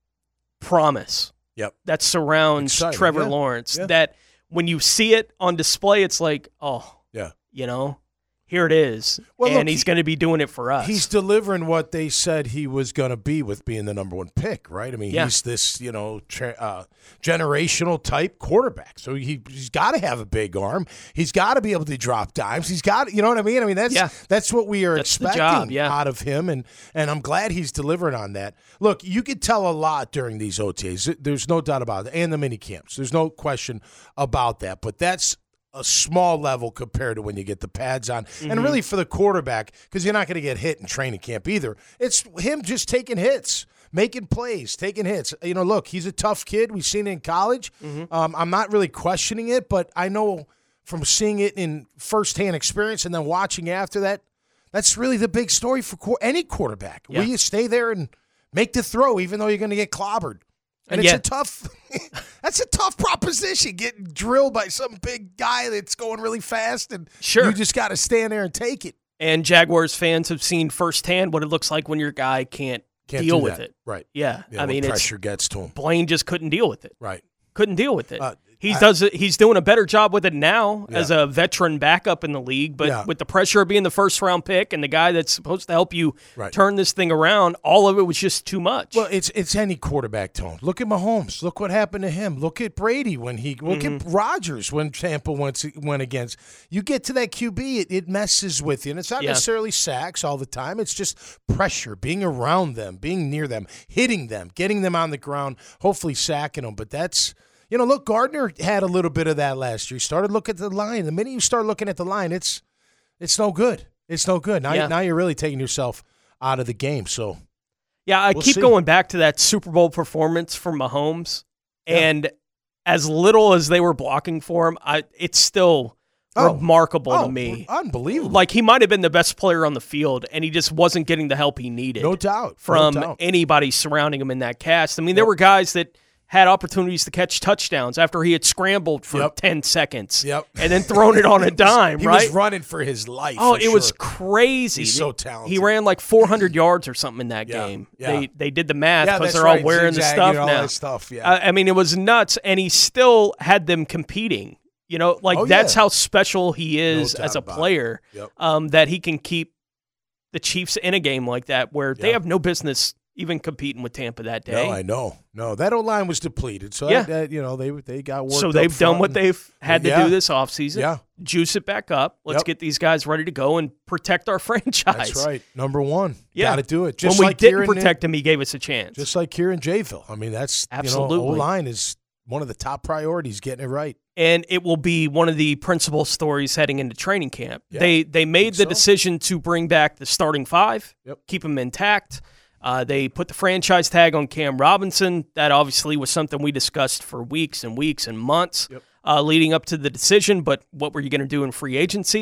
S7: promise
S9: Yep.
S7: that surrounds
S9: Exciting,
S7: Trevor
S9: yeah.
S7: Lawrence
S9: Yeah.
S7: that when you see it on display, it's like, oh,
S9: Yeah.
S7: you know, here it is.
S9: Well,
S7: and
S9: look,
S7: he's
S9: he-
S7: going to be doing it for us.
S9: He's delivering what they said he was going to be with being the number one pick, right? I mean,
S7: Yeah.
S9: he's this, you know, tra- uh, generational type quarterback. So he, he's got to have a big arm. He's got to be able to drop dimes. He's got, you know what I mean? I mean, that's
S7: Yeah.
S9: that's what we are
S7: That's the
S9: expecting
S7: job, yeah.
S9: out of him, and and I'm glad he's delivering on that. Look, you could tell a lot during these O T As. There's no doubt about it, and the mini camps. There's no question about that. But that's a small level compared to when you get the pads on.
S7: Mm-hmm.
S9: And really for the quarterback, because you're not going to get hit in training camp either. It's him just taking hits, making plays, taking hits. You know, look, he's a tough kid. We've seen it in college.
S7: Mm-hmm.
S9: Um, I'm not really questioning it, but I know from seeing it in firsthand experience and then watching after that, that's really the big story for qu- any quarterback.
S7: Yeah.
S9: Will you stay there and make the throw even though you're going to get clobbered? And,
S7: And
S9: it's
S7: yeah.
S9: a tough that's a tough proposition, getting drilled by some big guy that's going really fast, and
S7: Sure.
S9: you just got to stand there and take it.
S7: And Jaguars fans have seen firsthand what it looks like when your guy can't,
S9: Can't
S7: deal
S9: do
S7: with
S9: that.
S7: it.
S9: Right.
S7: Yeah.
S9: Yeah,
S7: I
S9: when
S7: mean, it's,
S9: pressure gets to him.
S7: Blaine just couldn't deal with it.
S9: Right.
S7: Couldn't deal with it.
S9: Uh,
S7: he
S9: I-
S7: does it. He's doing a better job with it now
S9: Yeah.
S7: as a veteran backup in the league. But
S9: Yeah.
S7: with the pressure of being the first round pick and the guy that's supposed to help you
S9: Right.
S7: turn this thing around, all of it was just too much.
S9: Well, it's it's any quarterback tone. Look at Mahomes. Look what happened to him. Look at Brady when he look
S7: Mm-hmm.
S9: at Rodgers when Tampa went went against. You get to that Q B, it, it messes with you, and it's not
S7: Yeah.
S9: necessarily sacks all the time. It's just pressure, being around them, being near them, hitting them, getting them on the ground, hopefully sacking them. But that's you know, look, Gardner had a little bit of that last year. He started looking at the line. The minute you start looking at the line, it's it's no good. It's no good. Now
S7: Yeah.
S9: now you're really taking yourself out of the game. So.
S7: Yeah, I
S9: We'll
S7: keep
S9: see.
S7: going back to that Super Bowl performance from Mahomes,
S9: Yeah.
S7: and as little as they were blocking for him, I it's still
S9: Oh.
S7: remarkable
S9: Oh,
S7: to me.
S9: unbelievable.
S7: Like he might have been the best player on the field, and he just wasn't getting the help he needed.
S9: No doubt.
S7: from
S9: no doubt.
S7: anybody surrounding him in that cast. I mean, there were guys that had opportunities to catch touchdowns after he had scrambled for
S9: Yep.
S7: ten seconds
S9: Yep.
S7: and then thrown it on a dime,
S9: he
S7: right?
S9: was running for his life.
S7: Oh,
S9: for
S7: it was
S9: sure.
S7: crazy.
S9: He's so talented.
S7: He ran like four hundred yards or something in that
S9: Yeah,
S7: game.
S9: yeah.
S7: They they did the math
S9: Yeah,
S7: because
S9: that's
S7: they're all
S9: right,
S7: wearing the
S9: zigzagging
S7: stuff
S9: and all
S7: now.
S9: that stuff, yeah.
S7: I, I mean, it was nuts, and he still had them competing. You know, like
S9: Oh,
S7: that's
S9: yeah.
S7: how special he is
S9: doubt
S7: as a
S9: about it.
S7: player.
S9: Yep.
S7: Um, that he can keep the Chiefs in a game like that where they
S9: Yeah.
S7: have no business even competing with Tampa that day.
S9: No, I know. No, that old line was depleted. So
S7: Yeah.
S9: that, that, you know, they they got worked.
S7: So
S9: up
S7: they've done
S9: front
S7: what
S9: and-
S7: they've had to
S9: Yeah.
S7: do this offseason.
S9: Yeah.
S7: Juice it back up. Let's
S9: Yep.
S7: get these guys ready to go and protect our franchise.
S9: That's right. Number one.
S7: Yeah.
S9: Got to do it. Just
S7: when we
S9: like
S7: didn't
S9: Kieran,
S7: protect him, he gave us a chance.
S9: Just like Kieran Jayville. I mean, that's
S7: Absolutely.
S9: You know, O-line is one of the top priorities, getting it right.
S7: And it will be one of the principal stories heading into training camp.
S9: Yeah,
S7: they they made the
S9: so.
S7: decision to bring back the starting five,
S9: Yep.
S7: keep them intact. Uh, they put the franchise tag on Cam Robinson. That obviously was something we discussed for weeks and weeks and months
S9: Yep.
S7: uh, leading up to the decision. But what were you going to do in free agency?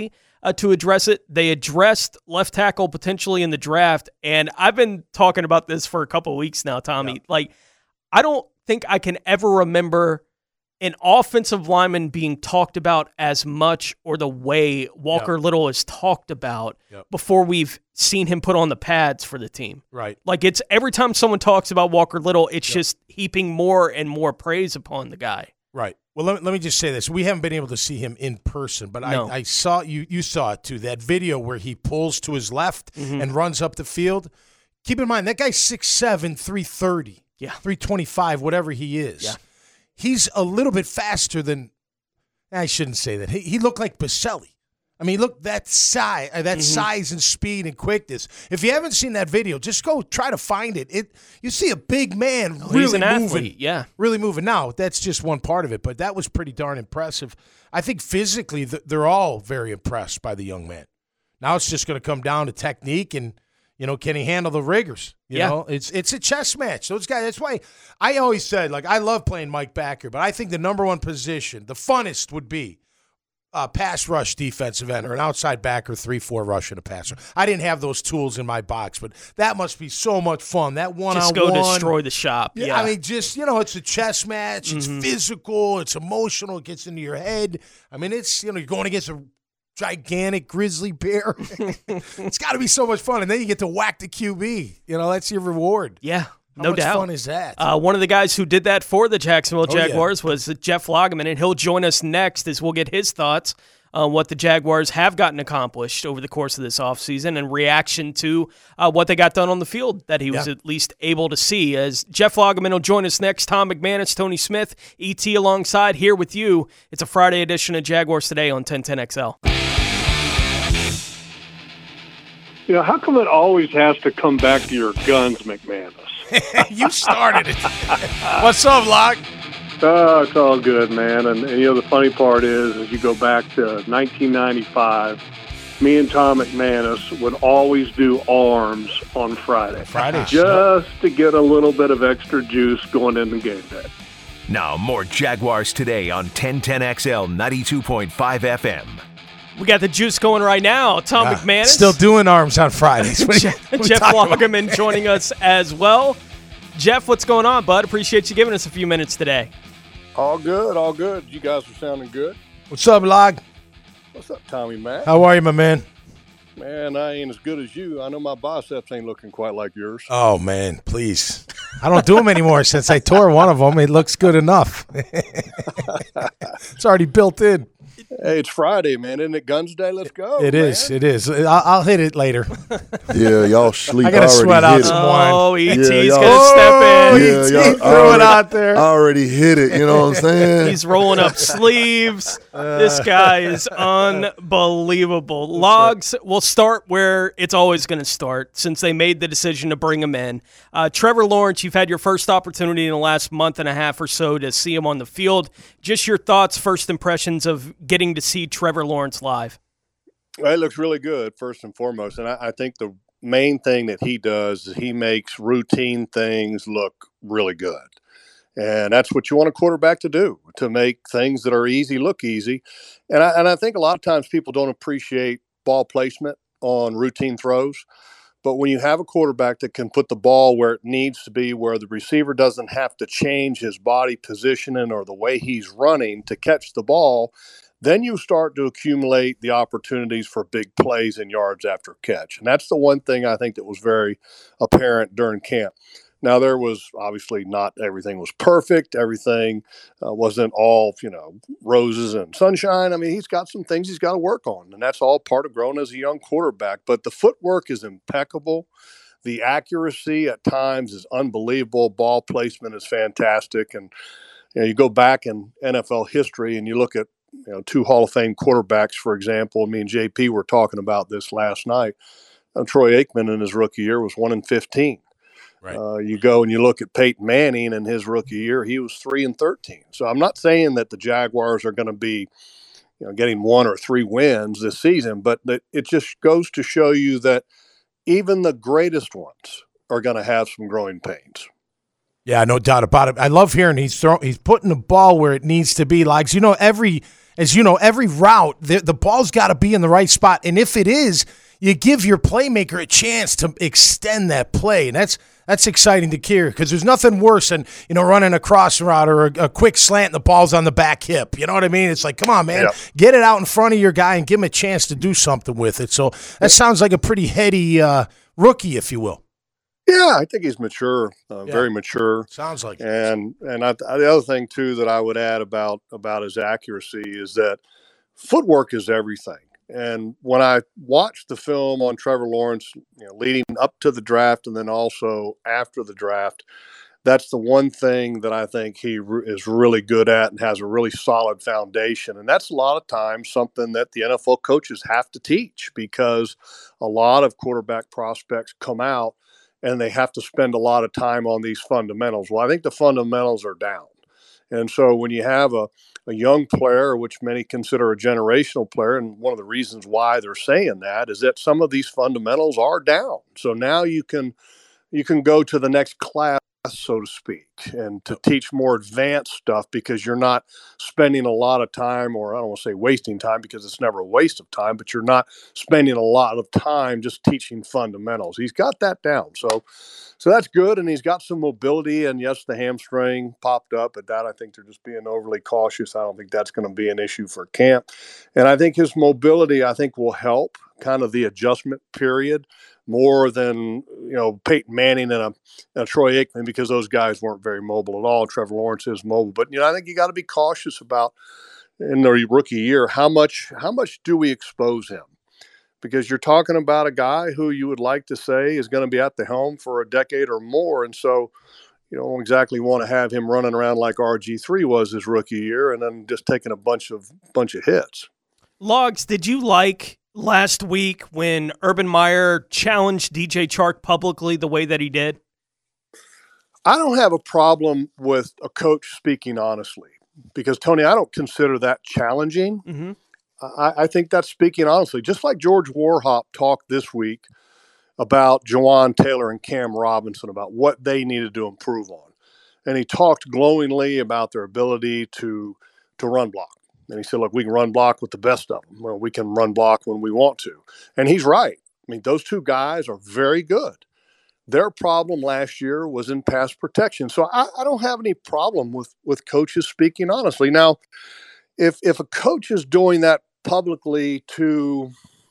S7: uh, to address it. They addressed left tackle potentially in the draft, and I've been talking about this for a couple of weeks now, Tommy. Yeah. Like, I don't think I can ever remember an offensive lineman being talked about as much or the way Walker yep. Little is talked about yep. before we've seen him put on the pads for the team.
S9: Right.
S7: Like, it's every time someone talks about Walker Little, it's yep. just heaping more and more praise upon the guy.
S9: Right. Well, let me, let me just say this. We haven't been able to see him in person, but
S7: no.
S9: I, I saw you you saw it too, that video where he pulls to his left mm-hmm. and runs up the field. Keep in mind, that guy's six seven, three thirty,
S7: yeah.
S9: three twenty-five, whatever he is.
S7: Yeah.
S9: He's a little bit faster than – I shouldn't say that. He, he looked like Baselli. I mean, look, that size, that mm-hmm. size and speed and quickness. If you haven't seen that video, just go try to find it. It you see a big man
S7: oh,
S9: really
S7: he's an
S9: moving.
S7: Athlete, yeah.
S9: Really moving. Now, that's just one part of it, but that was pretty darn impressive. I think physically they're all very impressed by the young man. Now it's just going to come down to technique and – you know, can he handle the rigors? You
S7: yeah.
S9: know, it's it's a chess match. Those guys, that's why I always said, like, I love playing Mike Backer, but I think the number one position, the funnest would be a pass rush defensive end or an outside backer, three four rush and a passer. I didn't have those tools in my box, but that must be so much fun. That one-on-one.
S7: Just go destroy the shop.
S9: Yeah,
S7: yeah.
S9: I mean, just, you know, it's a chess match. It's mm-hmm. physical. It's emotional. It gets into your head. I mean, it's, you know, you're going against a gigantic grizzly bear. It's got to be so much fun. And then you get to whack the Q B. You know, that's your reward.
S7: Yeah,
S9: How
S7: no
S9: much
S7: doubt.
S9: fun is that?
S7: Uh, one of the guys who did that for the Jacksonville
S9: Oh,
S7: Jaguars
S9: yeah.
S7: was Jeff Lageman, and he'll join us next as we'll get his thoughts on what the Jaguars have gotten accomplished over the course of this offseason and reaction to uh, what they got done on the field that he was
S9: yeah.
S7: at least able to see. As Jeff Lageman will join us next, Tom McManus, Tony Smith, E T alongside here with you. It's a Friday edition of Jaguars Today on ten ten X L.
S10: You know, how come it always has to come back to your guns, McManus?
S9: You started it. What's up, Locke?
S10: Oh, it's all good, man. And, and, you know, the funny part is, as you go back to nineteen ninety-five, me and Tom McManus would always do arms on Friday.
S9: Friday.
S10: Just to get a little bit of extra juice going in the game day.
S6: Now, more Jaguars Today on ten ten X L ninety-two point five F M.
S7: We got the juice going right now. Tom
S9: uh,
S7: McManus.
S9: Still doing arms on Fridays.
S7: Jeff, Jeff Lageman joining us as well. Jeff, what's going on, bud? Appreciate you giving us a few minutes today.
S11: All good, all good. You guys are sounding good.
S9: What's up, Log?
S11: What's up, Tommy Mac?
S9: How are you, my man?
S11: Man, I ain't as good as you. I know my biceps ain't looking quite like yours.
S9: Oh, man, please. I don't do them anymore since I tore one of them. It looks good enough. It's already built in.
S11: Hey, it's Friday, man. Isn't it Guns Day? Let's go.
S9: It
S11: man.
S9: is. It is. I'll, I'll hit it later.
S8: Yeah, y'all sleep.
S9: I got to sweat out some wine.
S7: Oh, E T's
S8: yeah,
S7: going to step in.
S8: Yeah,
S9: E T
S8: y'all
S9: threw
S8: already,
S9: it out there.
S8: I already hit it. You know what I'm saying?
S7: He's rolling up sleeves. This guy is unbelievable. Logs, we'll start where it's always going to start since they made the decision to bring him in. Uh, Trevor Lawrence, you've had your first opportunity in the last month and a half or so to see him on the field. Just your thoughts, first impressions of getting to see Trevor Lawrence live.
S11: Well, it looks really good, first and foremost. And I, I think the main thing that he does is he makes routine things look really good. And that's what you want a quarterback to do, to make things that are easy look easy. And I, and I think a lot of times people don't appreciate ball placement on routine throws. But when you have a quarterback that can put the ball where it needs to be, where the receiver doesn't have to change his body positioning or the way he's running to catch the ball, then you start to accumulate the opportunities for big plays and yards after catch. And that's the one thing I think that was very apparent during camp. Now, there was obviously not everything was perfect. Everything uh, wasn't all, you know, roses and sunshine. I mean, he's got some things he's got to work on, and that's all part of growing as a young quarterback. But the footwork is impeccable. The accuracy at times is unbelievable. Ball placement is fantastic. And, you know, you go back in N F L history and you look at, you know, two Hall of Fame quarterbacks, for example. Me and J P were talking about this last night. Uh, Troy Aikman in his rookie year was one and fifteen.
S9: Right.
S11: Uh, you go and you look at Peyton Manning in his rookie year, he was three and thirteen. So I'm not saying that the Jaguars are going to be, you know, getting one or three wins this season, but that it just goes to show you that even the greatest ones are going to have some growing pains.
S9: Yeah, no doubt about it. I love hearing he's throw, he's putting the ball where it needs to be. Like, you know, every as you know, every route, the, the ball's got to be in the right spot. And if it is, you give your playmaker a chance to extend that play. And that's that's exciting to hear because there's nothing worse than, you know, running a cross route or a, a quick slant and the ball's on the back hip. You know what I mean? It's like, come on, man. Yeah. Get it out in front of your guy and give him a chance to do something with it. So that sounds like a pretty heady uh, rookie, if you will.
S11: Yeah, I think he's mature, uh,
S9: Yeah.
S11: very mature.
S9: Sounds like it.
S11: And and I, the other thing too that I would add about about his accuracy is that footwork is everything. And when I watched the film on Trevor Lawrence, you know, leading up to the draft and then also after the draft, that's the one thing that I think he re- is really good at and has a really solid foundation. And that's a lot of times something that the N F L coaches have to teach because a lot of quarterback prospects come out and they have to spend a lot of time on these fundamentals. Well, I think the fundamentals are down. And so when you have a, a young player, which many consider a generational player, and one of the reasons why they're saying that is that some of these fundamentals are down. So now you can you can go to the next class, so to speak, and to teach more advanced stuff because you're not spending a lot of time, or I don't want to say wasting time because it's never a waste of time, but you're not spending a lot of time just teaching fundamentals. He's got that down. So so that's good, and he's got some mobility, and yes, the hamstring popped up, but that I think they're just being overly cautious. I don't think that's going to be an issue for camp. And I think his mobility, I think, will help kind of the adjustment period more than, you know, Peyton Manning and a, and a Troy Aikman, because those guys weren't very mobile at all. Trevor Lawrence is mobile. But, you know, I think you got to be cautious about in the rookie year, how much how much do we expose him? Because you're talking about a guy who you would like to say is going to be at the helm for a decade or more. And so you don't exactly want to have him running around like R G three was his rookie year and then just taking a bunch of bunch of hits.
S7: Logs, did you like last week when Urban Meyer challenged D J Chark publicly the way that he did?
S11: I don't have a problem with a coach speaking honestly because, Tony, I don't consider that challenging.
S7: Mm-hmm.
S11: I, I think that's speaking honestly. Just like George Warhop talked this week about Jawan Taylor and Cam Robinson, about what they needed to improve on. And he talked glowingly about their ability to to run block. And he said, look, we can run block with the best of them. Well, we can run block when we want to. And he's right. I mean, those two guys are very good. Their problem last year was in pass protection. So I, I don't have any problem with, with coaches speaking honestly. Now, if if a coach is doing that publicly to,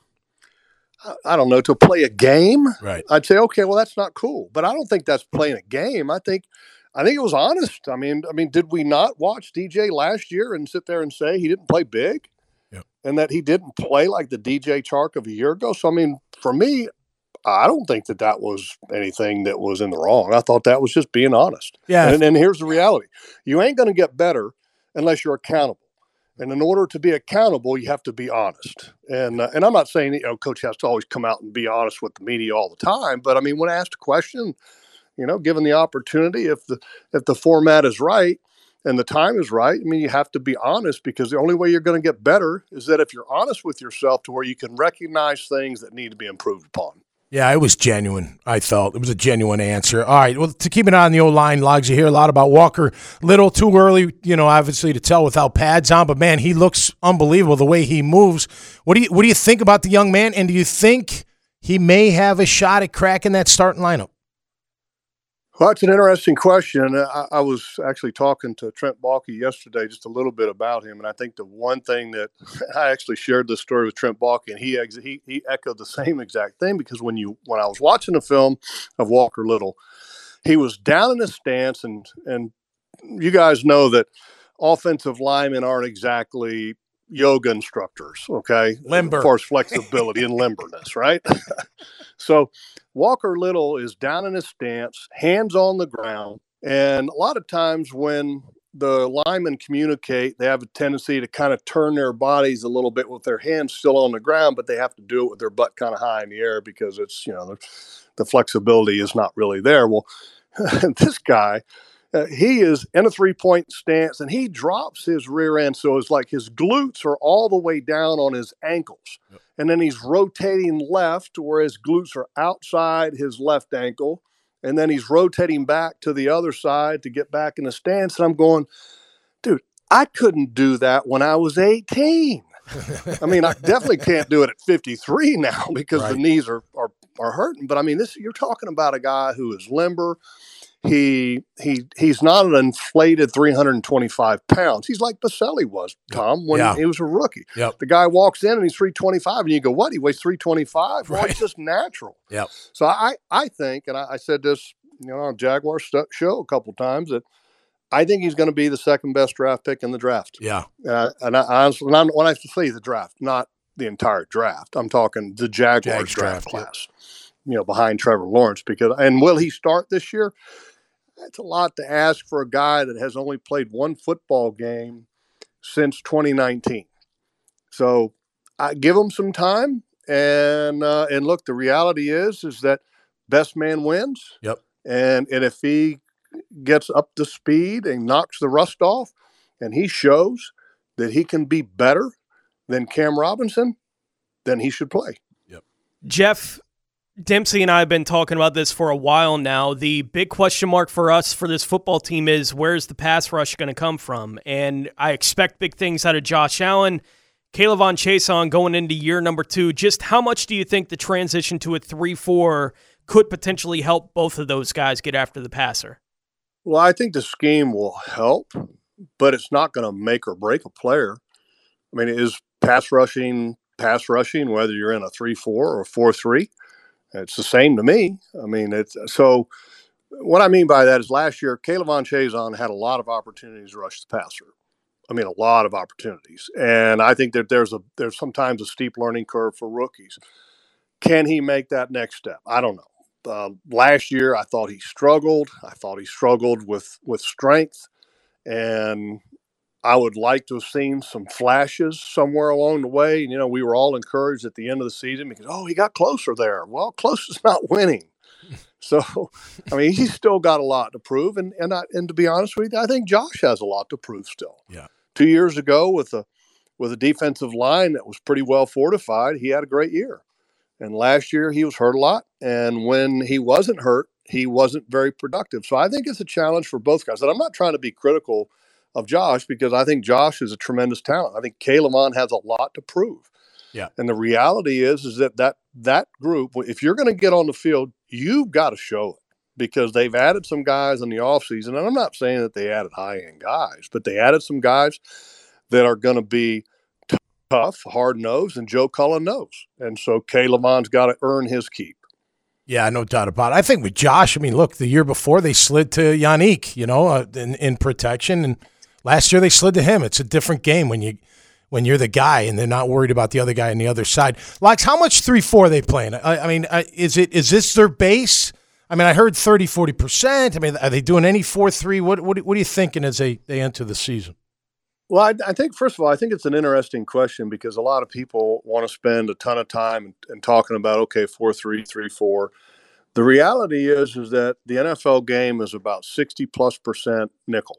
S11: I don't know, to play a game,
S9: right,
S11: I'd say, okay, well, that's not cool. But I don't think that's playing a game. I think I think it was honest. I mean, I mean, did we not watch D J last year and sit there and say he didn't play big?
S9: Yep.
S11: And that he didn't play like the D J Chark of a year ago? So, I mean, for me, I don't think that that was anything that was in the wrong. I thought that was just being honest.
S9: Yeah.
S11: And, and here's the reality. You ain't going to get better unless you're accountable. And in order to be accountable, you have to be honest. And uh, and I'm not saying, you know, coach has to always come out and be honest with the media all the time. But, I mean, when asked a question, you know, given the opportunity, if the if the format is right and the time is right, I mean, you have to be honest because the only way you're going to get better is that if you're honest with yourself to where you can recognize things that need to be improved upon.
S9: Yeah, it was genuine, I felt. It was a genuine answer. All right, well, to keep it on the O-line, Logs, you hear a lot about Walker Little. Too early, you know, obviously to tell without pads on, but, man, he looks unbelievable the way he moves. What do you what do you think about the young man, and do you think he may have a shot at cracking that starting lineup?
S11: Well, that's an interesting question. I, I was actually talking to Trent Baalke yesterday just a little bit about him, and I think the one thing that I actually shared this story with Trent Baalke, and he, ex- he he echoed the same exact thing because when you when I was watching the film of Walker Little, he was down in his stance, and and you guys know that offensive linemen aren't exactly yoga instructors, okay?
S9: Limber.
S11: As far as flexibility and limberness, right? So Walker Little is down in his stance, hands on the ground. And a lot of times when the linemen communicate, they have a tendency to kind of turn their bodies a little bit with their hands still on the ground, but they have to do it with their butt kind of high in the air because it's, you know, the, the flexibility is not really there. Well, this guy, Uh, he is in a three-point stance, and he drops his rear end. So it's like his glutes are all the way down on his ankles. Yep. And then he's rotating left where his glutes are outside his left ankle. And then he's rotating back to the other side to get back in the stance. And I'm going, dude, I couldn't do that when I was eighteen. I mean, I definitely can't do it at fifty-three now because
S9: Right.
S11: the knees are, are are hurting. But I mean, this you're talking about a guy who is limber. He he he's not an inflated three hundred twenty-five pounds. He's like Baselli was, Tom, when
S9: Yeah.
S11: he was a rookie.
S9: Yep.
S11: The guy walks in and he's three twenty-five, and you go, "What? He weighs three twenty-five?" Well,
S9: Right.
S11: it's just natural.
S9: Yep.
S11: So I I think, and I, I said this, you know, on Jaguar st- show a couple times, that I think he's going to be the second best draft pick in the draft.
S9: Yeah.
S11: Uh, and I, honestly, and I'm, when I say the draft, not the entire draft, I'm talking the Jaguars
S9: Jags
S11: draft,
S9: draft,
S11: class. You know, behind Trevor Lawrence, because and will he start this year? That's a lot to ask for a guy that has only played one football game since twenty nineteen. So I give him some time, and uh, and look, the reality is is that best man wins.
S9: Yep.
S11: And and if he gets up to speed and knocks the rust off, and he shows that he can be better than Cam Robinson, then he should play.
S7: Jeff, Dempsey and I have been talking about this for a while now. The big question mark for us for this football team is where's the pass rush going to come from? And I expect big things out of Josh Allen. Kayvon Chaisson going into year number two. Just how much do you think the transition to a three four could potentially help both of those guys get after the passer?
S11: Well, I think the scheme will help, but it's not going to make or break a player. I mean, it is pass rushing, pass rushing, whether you're in a three four or four three. It's the same to me. I mean, it's so what I mean by that is last year, Kayvon Chaisson had a lot of opportunities to rush the passer. I mean, a lot of opportunities. And I think that there's a there's sometimes a steep learning curve for rookies. Can he make that next step? I don't know. Uh, last year, I thought he struggled. I thought he struggled with, with strength. And I would like to have seen some flashes somewhere along the way. You know, we were all encouraged at the end of the season because, oh, he got closer there. Well, close is not winning. So, I mean, he's still got a lot to prove. And and, I, and to be honest with you, I think Josh has a lot to prove still.
S9: Yeah.
S11: Two years ago with a, with a defensive line that was pretty well fortified, he had a great year. And last year he was hurt a lot. And when he wasn't hurt, he wasn't very productive. So I think it's a challenge for both guys. And I'm not trying to be critical of Josh because I think Josh is a tremendous talent. I think Kayvon has a lot to prove.
S9: Yeah.
S11: And the reality is, is that that, that group, if you're going to get on the field, you've got to show it because they've added some guys in the offseason. And I'm not saying that they added high-end guys, but they added some guys that are going to be tough, hard-nosed, and Joe Cullen knows. And so Kayvon's got to earn his keep.
S9: Yeah, no doubt about it. I think with Josh, I mean, look, the year before they slid to Yannick, you know, uh, in, in protection, and last year they slid to him. It's a different game when you when you're the guy and they're not worried about the other guy on the other side. Lex, how much three four are they playing? I, I mean, I, is it is this their base? I mean, I heard thirty, forty percent. I mean, are they doing any four three? What what what are you thinking as they, they enter the season?
S11: Well, I, I think, first of all, I think it's an interesting question because a lot of people want to spend a ton of time and, and talking about, okay, four three, three four. The reality is, is that the N F L game is about sixty plus percent nickel.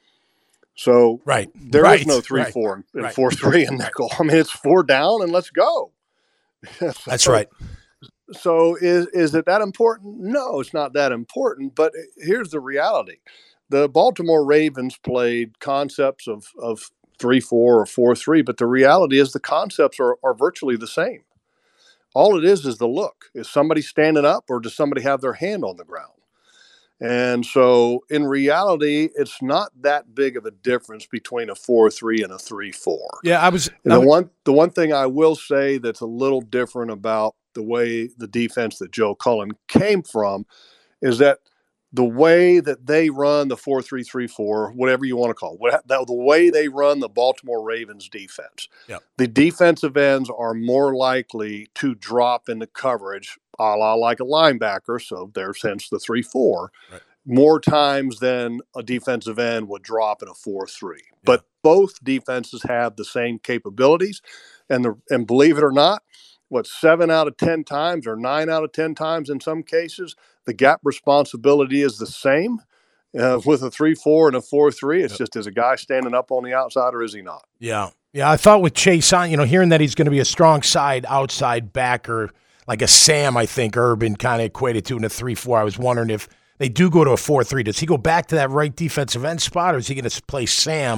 S11: So
S9: right.
S11: there
S9: right.
S11: is no three
S9: right.
S11: four and
S9: right.
S11: four three in nickel. I mean, it's four down and let's go.
S9: That's
S11: so,
S9: right.
S11: So is is it that important? No, it's not that important. But here's the reality. The Baltimore Ravens played concepts of, of three four or four three, but the reality is the concepts are, are virtually the same. All it is is the look. Is somebody standing up or does somebody have their hand on the ground? And so in reality, it's not that big of a difference between a four three and a three four.
S9: Yeah, I was
S11: – The one the one thing I will say that's a little different about the way the defense that Joe Cullen came from is that the way that they run the four three three four, whatever you want to call it, the way they run the Baltimore Ravens defense,
S9: yep.
S11: the defensive ends are more likely to drop into coverage, a la like a linebacker, so there's hence the three four,
S9: right.
S11: more times than a defensive end would drop in a four three. Yeah. But both defenses have the same capabilities, and the and believe it or not, what, seven out of ten times or nine out of ten times in some cases, the gap responsibility is the same uh, with a three four and a four three. It's yep. just, is a guy standing up on the outside or is he not?
S9: Yeah. Yeah, I thought with Chaisson, you know, hearing that he's going to be a strong side outside backer, like a Sam, I think Urban kind of equated to in a three four. I was wondering if they do go to a four three, does he go back to that right defensive end spot or is he going to play Sam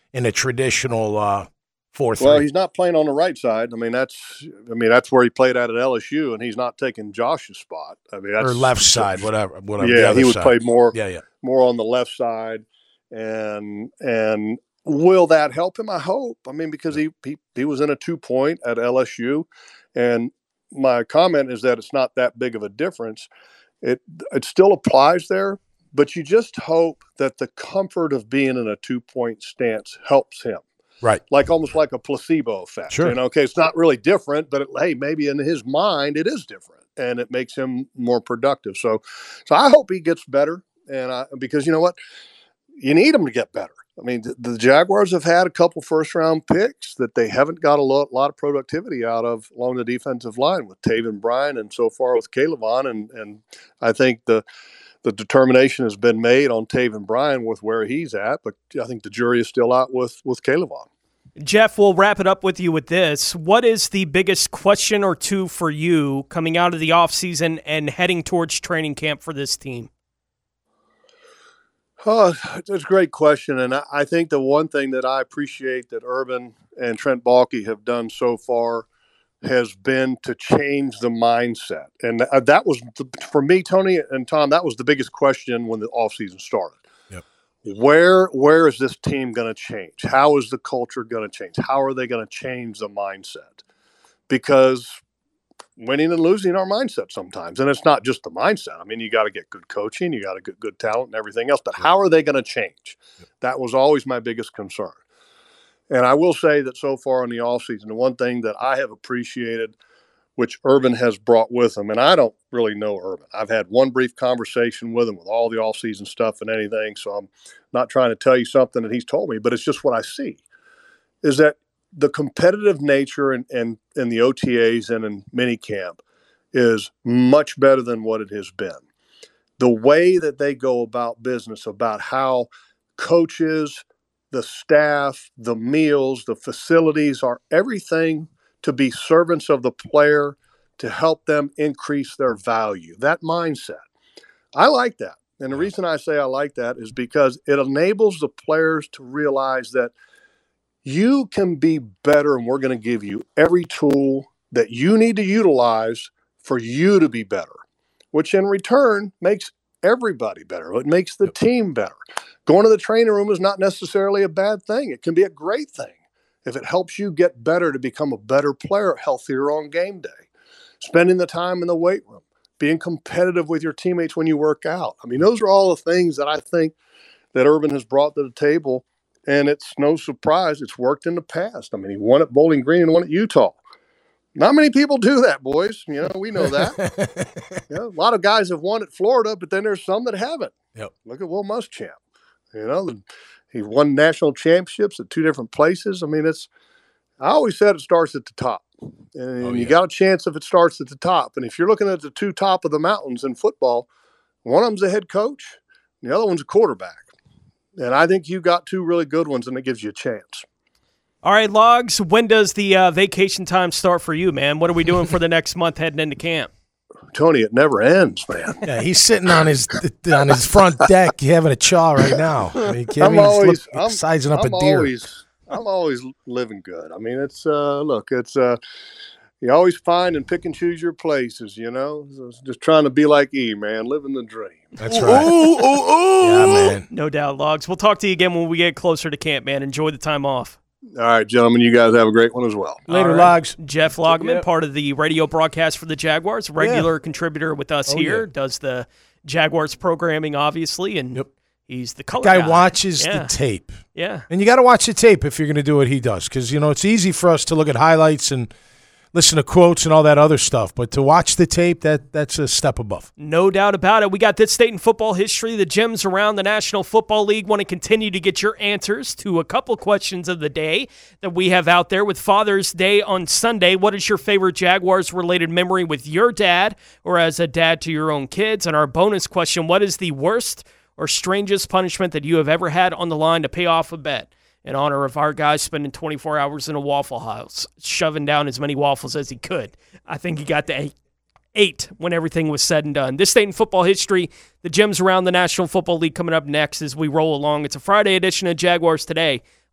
S9: in a traditional uh, four three.
S11: Well, he's not playing on the right side. I mean, that's I mean that's where he played at at L S U, and he's not taking Josh's spot. I mean, that's,
S9: or left side, whatever. whatever
S11: yeah, he would
S9: side.
S11: play more.
S9: Yeah, yeah.
S11: more on the left side, and and will that help him? I hope. I mean, because he he, he was in a two point at L S U, and my comment is that it's not that big of a difference. It it still applies there, but you just hope that the comfort of being in a two point stance helps him.
S9: Right.
S11: Like almost like a placebo effect.
S9: Sure.
S11: You know, okay, it's not really different, but it, hey, maybe in his mind it is different, and it makes him more productive. So, so I hope he gets better, and I, because you know what, you need him to get better. I mean, the, the Jaguars have had a couple first round picks that they haven't got a lot, lot of productivity out of along the defensive line with Taven Bryan and so far with K'Lavon, and and I think the. The determination has been made on Taven Bryan with where he's at, but I think the jury is still out with, with K'Lavon.
S7: Jeff, we'll wrap it up with you with this. What is the biggest question or two for you coming out of the offseason and heading towards training camp for this team?
S11: Oh, that's a great question. And I, I think the one thing that I appreciate that Urban and Trent Baalke have done so far has been to change the mindset. And that was, the, for me, Tony and Tom, that was the biggest question when the offseason started.
S9: Yep.
S11: Where where is this team going to change? How is the culture going to change? How are they going to change the mindset? Because winning and losing are mindset sometimes. And it's not just the mindset. I mean, you got to get good coaching, you got to get good talent and everything else. But how are they going to change?
S9: Yep.
S11: That was always my biggest concern. And I will say that so far in the offseason, the one thing that I have appreciated, which Urban has brought with him, and I don't really know Urban. I've had one brief conversation with him with all the offseason stuff and anything, so I'm not trying to tell you something that he's told me, but it's just what I see, is that the competitive nature in, in, in the O T As and in minicamp is much better than what it has been. The way that they go about business, about how coaches – the staff, the meals, the facilities are everything to be servants of the player to help them increase their value. That mindset. I like that. And the reason I say I like that is because it enables the players to realize that you can be better, and we're going to give you every tool that you need to utilize for you to be better, which in return makes everybody better. It makes the team better. Going to the training room is not necessarily a bad thing. It can be a great thing if it helps you get better to become a better player, healthier on game day. Spending the time in the weight room, being competitive with your teammates when you work out. I mean, those are all the things that I think that Urban has brought to the table, and it's no surprise it's worked in the past. I mean, he won at Bowling Green and won at Utah. Not many people do that, boys. You know, we know that. You know, a lot of guys have won at Florida, but then there's some that haven't.
S9: Yep.
S11: Look at Will Muschamp. You know, he won national championships at two different places. I mean, it's – I always said it starts at the top. And
S9: oh,
S11: you
S9: yeah.
S11: got a chance if it starts at the top. And if you're looking at the two top of the mountains in football, one of them's a head coach, and the other one's a quarterback. And I think you got two really good ones, and it gives you a chance.
S7: All right, Logs, when does the uh, vacation time start for you, man? What are we doing for the next month heading into camp?
S11: Tony, it never ends, man.
S9: Yeah, he's sitting on his on his front deck having a chaw right now. I mean,
S11: I'm
S9: he's
S11: always
S9: look,
S11: I'm,
S9: sizing up
S11: I'm
S9: a deer.
S11: Always, I'm always living good. I mean, it's uh, look, it's uh, you always find and pick and choose your places. You know, so just trying to be like E, man, living the dream.
S9: That's right.
S11: Ooh, ooh, ooh.
S9: Yeah, man.
S7: No doubt, Logs. We'll talk to you again when we get closer to camp, man. Enjoy the time off.
S11: All right, gentlemen, you guys have a great one as well.
S9: Later,
S7: right.
S9: Logs.
S7: Jeff Logman,
S9: Yep.
S7: part of the radio broadcast for the Jaguars, regular yeah. contributor with us
S9: oh,
S7: here,
S9: yeah.
S7: does the Jaguars programming, obviously, and yep. he's the color
S9: guy.
S7: guy.
S9: watches
S7: yeah.
S9: the tape.
S7: Yeah.
S9: And you got to watch the tape if you're going to do what he does, because, you know, it's easy for us to look at highlights and listen to quotes and all that other stuff, but to watch the tape, that that's a step above.
S7: No doubt about it. We got This State in Football History, the gems around the National Football League. Want to continue to get your answers to a couple questions of the day that we have out there with Father's Day on Sunday. What is your favorite Jaguars-related memory with your dad or as a dad to your own kids? And our bonus question, what is the worst or strangest punishment that you have ever had on the line to pay off a bet? In honor of our guy spending twenty-four hours in a Waffle House, shoving down as many waffles as he could. I think he got to eight, eight when everything was said and done. This State in Football History, the gems around the National Football League coming up next as we roll along. It's a Friday edition of Jaguars Today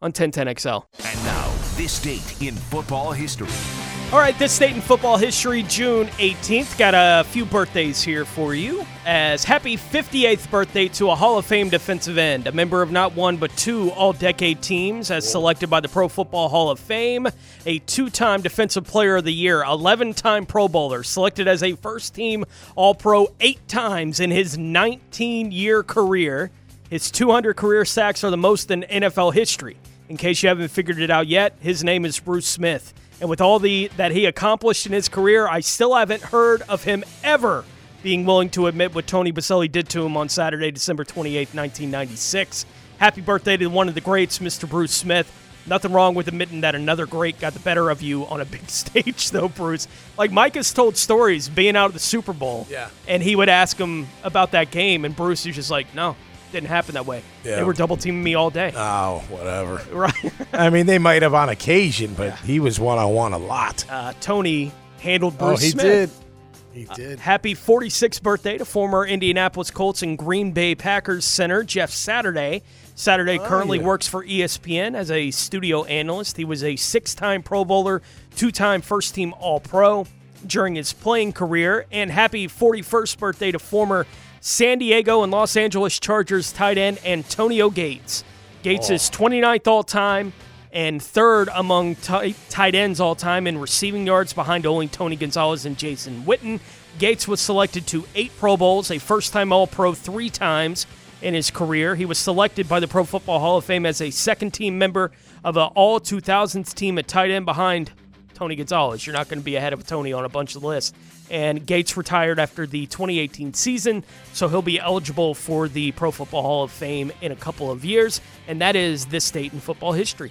S7: on ten ten X L.
S6: And now, this date in football history.
S7: All right, this date in football history, June eighteenth. Got a few birthdays here for you. As happy fifty-eighth birthday to a Hall of Fame defensive end, a member of not one but two all-decade teams as selected by the Pro Football Hall of Fame, a two-time Defensive Player of the Year, eleven-time Pro Bowler, selected as a first-team All-Pro eight times in his nineteen-year career. His two hundred career sacks are the most in N F L history. In case you haven't figured it out yet, his name is Bruce Smith. And with all the that he accomplished in his career, I still haven't heard of him ever being willing to admit what Tony Boselli did to him on Saturday, December twenty-eighth, nineteen ninety-six. Happy birthday to one of the greats, Mister Bruce Smith. Nothing wrong with admitting that another great got the better of you on a big stage, though, Bruce. Like, Mike has told stories being out at the Super Bowl,
S9: yeah.
S7: and he would ask him about that game, and Bruce was just like, no. Didn't happen that way.
S9: Yeah.
S7: They were double teaming me all day.
S9: Oh, whatever.
S7: Right.
S9: I mean, they might have on occasion, but yeah. he was one-on-one a lot.
S7: Uh, Tony handled Bruce
S9: Oh, he
S7: Smith.
S9: did. He did.
S7: Uh, happy forty-sixth birthday to former Indianapolis Colts and Green Bay Packers center Jeff Saturday. Saturday
S9: Oh,
S7: currently
S9: yeah.
S7: works for E S P N as a studio analyst. He was a six-time Pro Bowler, two-time first-team All-Pro during his playing career. And happy forty-first birthday to former San Diego and Los Angeles Chargers tight end Antonio Gates. Gates
S9: Oh.
S7: is twenty-ninth all-time and third among t- tight ends all-time in receiving yards behind only Tony Gonzalez and Jason Witten. Gates was selected to eight Pro Bowls, a first-time All-Pro three times in his career. He was selected by the Pro Football Hall of Fame as a second-team member of an all two thousands team at tight end behind Tony Gonzalez. You're not going to be ahead of Tony on a bunch of the lists. And Gates retired after the twenty eighteen season, so he'll be eligible for the Pro Football Hall of Fame in a couple of years, and that is this date in football history.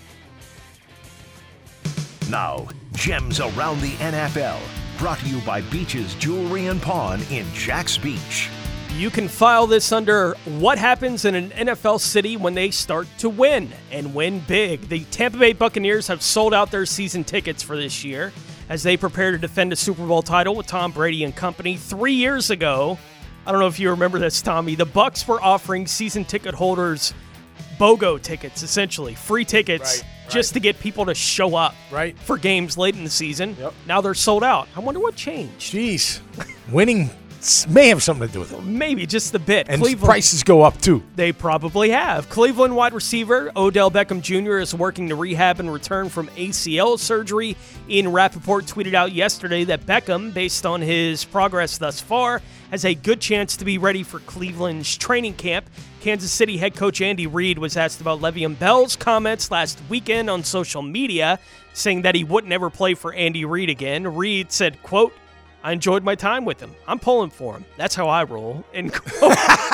S6: Now, gems around the N F L, brought to you by Beach's Jewelry and Pawn in Jax Beach.
S7: You can file this under what happens in an N F L city when they start to win, and win big. The Tampa Bay Buccaneers have sold out their season tickets for this year as they prepare to defend a Super Bowl title with Tom Brady and company. Three years ago, I don't know if you remember this, Tommy, the Bucs were offering season ticket holders BOGO tickets, essentially, free tickets,
S9: right,
S7: just
S9: right.
S7: to get people to show up
S9: right.
S7: for games late in the season.
S9: Yep.
S7: Now they're sold out. I wonder what changed.
S9: Jeez. Winning may have something to do with it.
S7: Maybe just a bit.
S9: And
S7: Cleveland,
S9: prices go up, too.
S7: They probably have. Cleveland wide receiver Odell Beckham Junior is working to rehab and return from A C L surgery. Ian Rappaport tweeted out yesterday that Beckham, based on his progress thus far, has a good chance to be ready for Cleveland's training camp. Kansas City head coach Andy Reid was asked about Le'Veon Bell's comments last weekend on social media, saying that he wouldn't ever play for Andy Reid again. Reid said, quote, I enjoyed my time with him. I'm pulling for him. That's how I roll. End quote.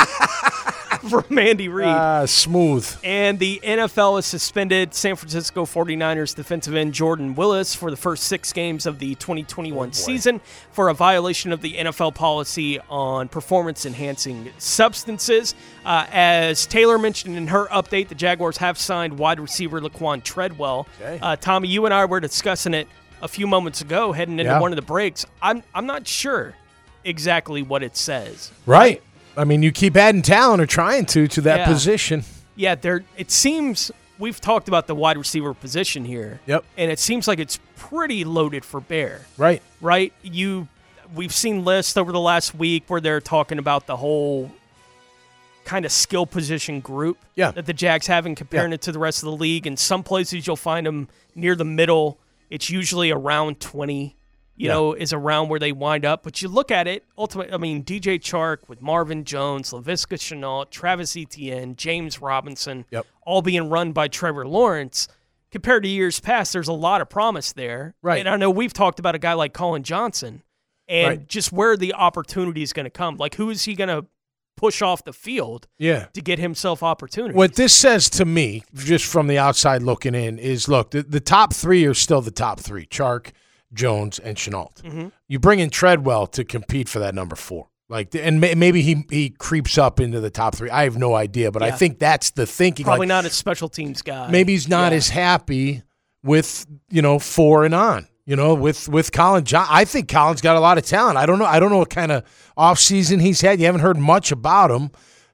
S7: From Andy Reid.
S9: Ah, uh, smooth.
S7: And the N F L has suspended San Francisco forty-niners defensive end Jordan Willis for the first six games of the twenty twenty-one
S9: oh
S7: season for a violation of the N F L policy on performance-enhancing substances. Uh, as Taylor mentioned in her update, the Jaguars have signed wide receiver Laquan Treadwell.
S9: Okay.
S7: Uh, Tommy, you and I were discussing it a few moments ago, heading into
S9: yeah.
S7: one of the breaks. I'm I'm not sure exactly what it says.
S9: Right. I mean, you keep adding talent or trying to to that
S7: Yeah.
S9: position.
S7: Yeah, there. It seems we've talked about the wide receiver position here.
S9: Yep.
S7: And it seems like it's pretty loaded for Bear.
S9: Right.
S7: Right? You we've seen lists over the last week where they're talking about the whole kind of skill position group
S9: yeah.
S7: that the Jags have and comparing
S9: yeah.
S7: it to the rest of the league. In some places you'll find them near the middle. It's usually around twenty. You
S9: yeah.
S7: know, is around where they wind up. But you look at it, ultimately, I mean, D J Chark with Marvin Jones, Laviska Shenault, Travis Etienne, James Robinson,
S9: yep.
S7: all being run by Trevor Lawrence. Compared to years past, there's a lot of promise there.
S9: Right.
S7: And I know we've talked about a guy like Colin Johnson and
S9: right.
S7: just where the opportunity is going to come. Like, who is he going to push off the field
S9: yeah.
S7: to get himself opportunity?
S9: What this says to me, just from the outside looking in, is, look, the, the top three are still the top three. Chark, Jones, and Shenault.
S7: Mm-hmm.
S9: You bring in Treadwell to compete for that number four. Like, and may, maybe he he creeps up into the top three. I have no idea, but
S7: yeah.
S9: I think that's the thinking.
S7: Probably
S9: like,
S7: not a special teams guy.
S9: Maybe he's not
S7: yeah.
S9: as happy with, you know, four and on. You know, with with Colin John, I think Colin's got a lot of talent. I don't know. I don't know what kind of offseason he's had. You haven't heard much about him.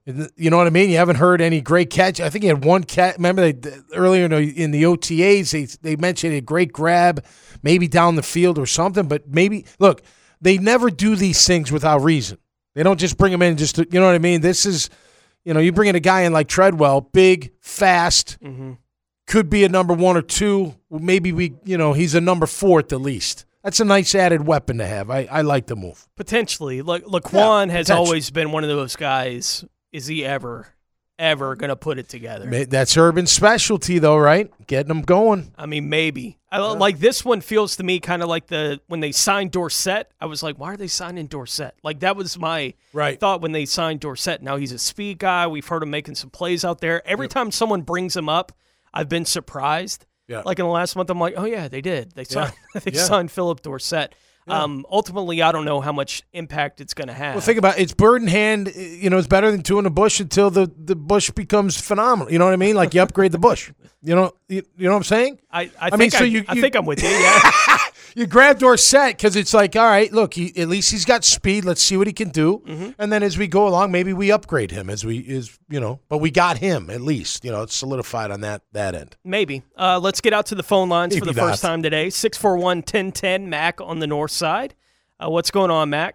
S9: You know what I mean? You haven't heard any great catch. I think he had one catch. Remember, they, earlier in the, in the O T As, they, they mentioned a great grab, maybe down the field or something. But maybe, look, they never do these things without reason. They don't just bring him in just to, you know what I mean? This is, you know, you bring in a guy in like Treadwell, big, fast,
S7: mm-hmm.
S9: could be a number one or two. Maybe we, you know, he's a number four at the least. That's a nice added weapon to have. I, I like the move.
S7: Potentially. Like Laquan
S9: yeah,
S7: has always been one of those guys. Is he ever, ever going to put it together?
S9: That's Urban's specialty, though, right? Getting them going.
S7: I mean, maybe. I, like this one feels to me kind of like the when they signed Dorsett. I was like, why are they signing Dorsett? Like that was my
S9: right.
S7: thought when they signed Dorsett. Now he's a speed guy. We've heard him making some plays out there. Every yep. time someone brings him up, I've been surprised.
S9: Yeah.
S7: Like in the last month, I'm like, oh yeah, they did. They signed.
S9: Yeah.
S7: they
S9: yeah.
S7: signed Philip Dorsett. Yeah. Um, ultimately, I don't know how much impact it's going to have.
S9: Well, think about it. It's bird in hand. You know, it's better than two in the bush until the, the bush becomes phenomenal. You know what I mean? Like you upgrade the bush. You know, you, you know what I'm saying?
S7: I, I,
S9: I
S7: think
S9: mean, so
S7: I,
S9: you,
S7: I
S9: you,
S7: think I'm with you. Yeah.
S9: You grab Dorsett because it's like, all right, look, he, at least he's got speed. Let's see what he can do.
S7: Mm-hmm.
S9: And then as we go along, maybe we upgrade him as we is, you know. But we got him at least. You know, it's solidified on that that end.
S7: Maybe. Uh, let's get out to the phone lines
S9: maybe
S7: for the
S9: not.
S7: first time today. six four one, one zero one zero, Mac on the north side. Uh, what's going on, Mac?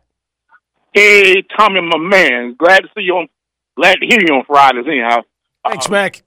S12: Hey, Tommy, my man. Glad to see you on. Glad to hear you on Fridays, anyhow.
S9: Thanks,
S12: uh,
S9: Mac.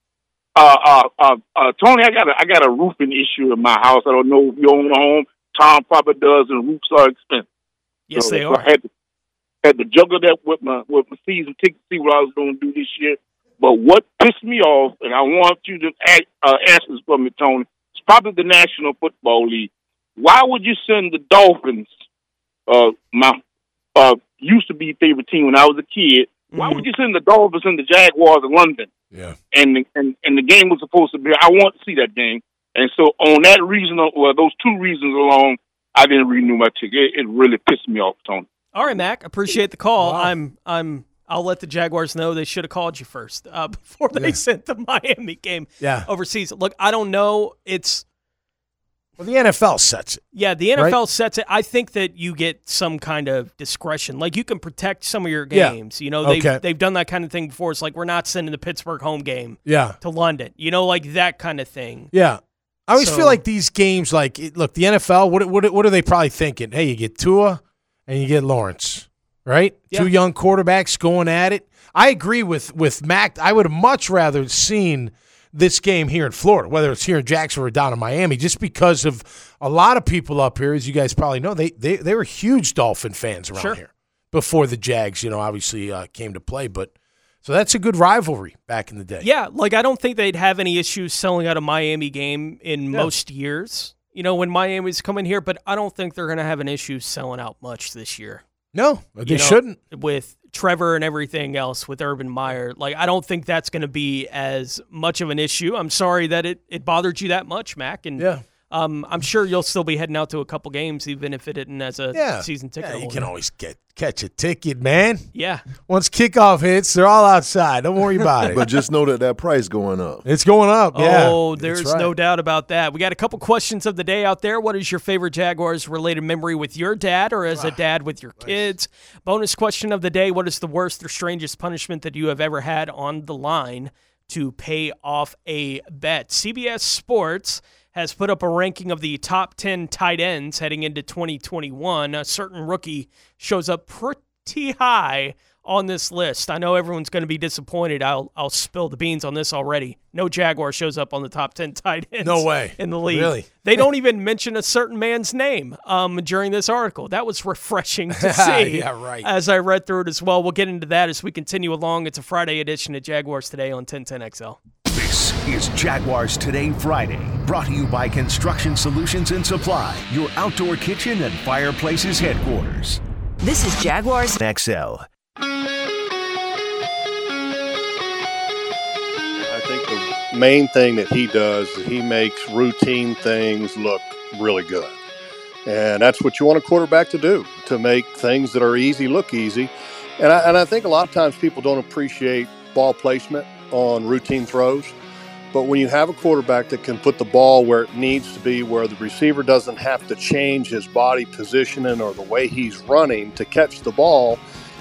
S12: Uh, uh, uh, uh, Tony, I got a, I got a roofing issue in my house. I don't know if you own a home. Tom probably does, and roofs are expensive.
S7: Yes,
S12: so,
S7: they
S12: so
S7: are.
S12: I had to, had to juggle that with my with my season ticket to see what I was going to do this year. But what pissed me off, and I want you to ask, uh, answer this for me, Tony, it's probably the National Football League. Why would you send the Dolphins, uh, my uh, used to be favorite team when I was a kid, why
S7: Mm-hmm.
S12: would you send the Dolphins and the Jaguars to London?
S9: Yeah.
S12: And, and and the game was supposed to be, I want to see that game. And so on that reason, well, those two reasons alone, I didn't renew my ticket. It, it really pissed me off, Tony.
S7: All right, Mac. Appreciate the call.
S9: Wow.
S7: I'm I'm I'll let the Jaguars know they should have called you first uh, before they
S9: Yeah.
S7: sent the Miami game
S9: Yeah.
S7: overseas. Look, I don't know. It's
S9: Well, the N F L sets it.
S7: yeah, the N F L
S9: Right?
S7: sets it. I think that you get some kind of discretion. Like you can protect some of your
S9: Yeah.
S7: games. You know, they've
S9: Okay.
S7: they've done that kind of thing before. It's like we're not sending the Pittsburgh home game
S9: Yeah.
S7: to London. You know, like that kind of thing.
S9: Yeah. I always
S7: So-
S9: feel like these games, like, it- look, the N F L, what, what, what are they probably thinking? Hey, you get Tua and you get Lawrence, right?
S7: Yeah.
S9: Two young quarterbacks going at it. I agree with, with Mac. I would have much rather seen this game here in Florida, whether it's here in Jacksonville or down in Miami, just because of a lot of people up here, as you guys probably know, they they, they were huge Dolphin fans around
S7: Sure.
S9: here before the Jags, you know, obviously uh, came to play. But so that's a good rivalry back in the day.
S7: Yeah, like I don't think they'd have any issues selling out a Miami game in
S9: Yeah.
S7: most years. You know, when Miami's coming here, but I don't think they're going to have an issue selling out much this year.
S9: No, they
S7: You know,
S9: shouldn't.
S7: With Trevor and everything else, with Urban Meyer. Like, I don't think that's going to be as much of an issue. I'm sorry that it, it bothered you that much, Mac. And
S9: Yeah.
S7: um, I'm sure you'll still be heading out to a couple games, even if it isn't as a
S9: Yeah.
S7: season ticket
S9: Yeah, you
S7: holder.
S9: can always get catch a ticket, man.
S7: Yeah.
S9: Once kickoff hits, they're all outside. Don't worry about it.
S8: But just know that that price going up.
S9: It's going up, yeah.
S7: Oh,
S9: That's
S7: there's
S9: right.
S7: no doubt about that. We got a couple questions of the day out there. What is your favorite Jaguars-related memory with your dad or as a dad with your kids? Bonus question of the day, what is the worst or strangest punishment that you have ever had on the line to pay off a bet? C B S Sports has put up a ranking of the top ten tight ends heading into twenty twenty-one. A certain rookie shows up pretty high on this list. I know everyone's going to be disappointed. I'll I'll spill the beans on this already. No Jaguar shows up on the top ten tight ends
S9: No way.
S7: in the league.
S9: Really?
S7: They don't even mention a certain man's name um, during this article. That was refreshing to see
S9: Yeah, right.
S7: as I read through it as well. We'll get into that as we continue along. It's a Friday edition of Jaguars Today on ten ten X L.
S6: This is Jaguars Today Friday, brought to you by Construction Solutions and Supply, your outdoor kitchen and fireplaces headquarters.
S13: This is Jaguars
S6: X L.
S11: I think the main thing that he does is he makes routine things look really good. And that's what you want a quarterback to do, to make things that are easy look easy. And I, and I think a lot of times people don't appreciate ball placement on routine throws. But when you have a quarterback that can put the ball where it needs to be, where the receiver doesn't have to change his body positioning or the way he's running to catch the ball,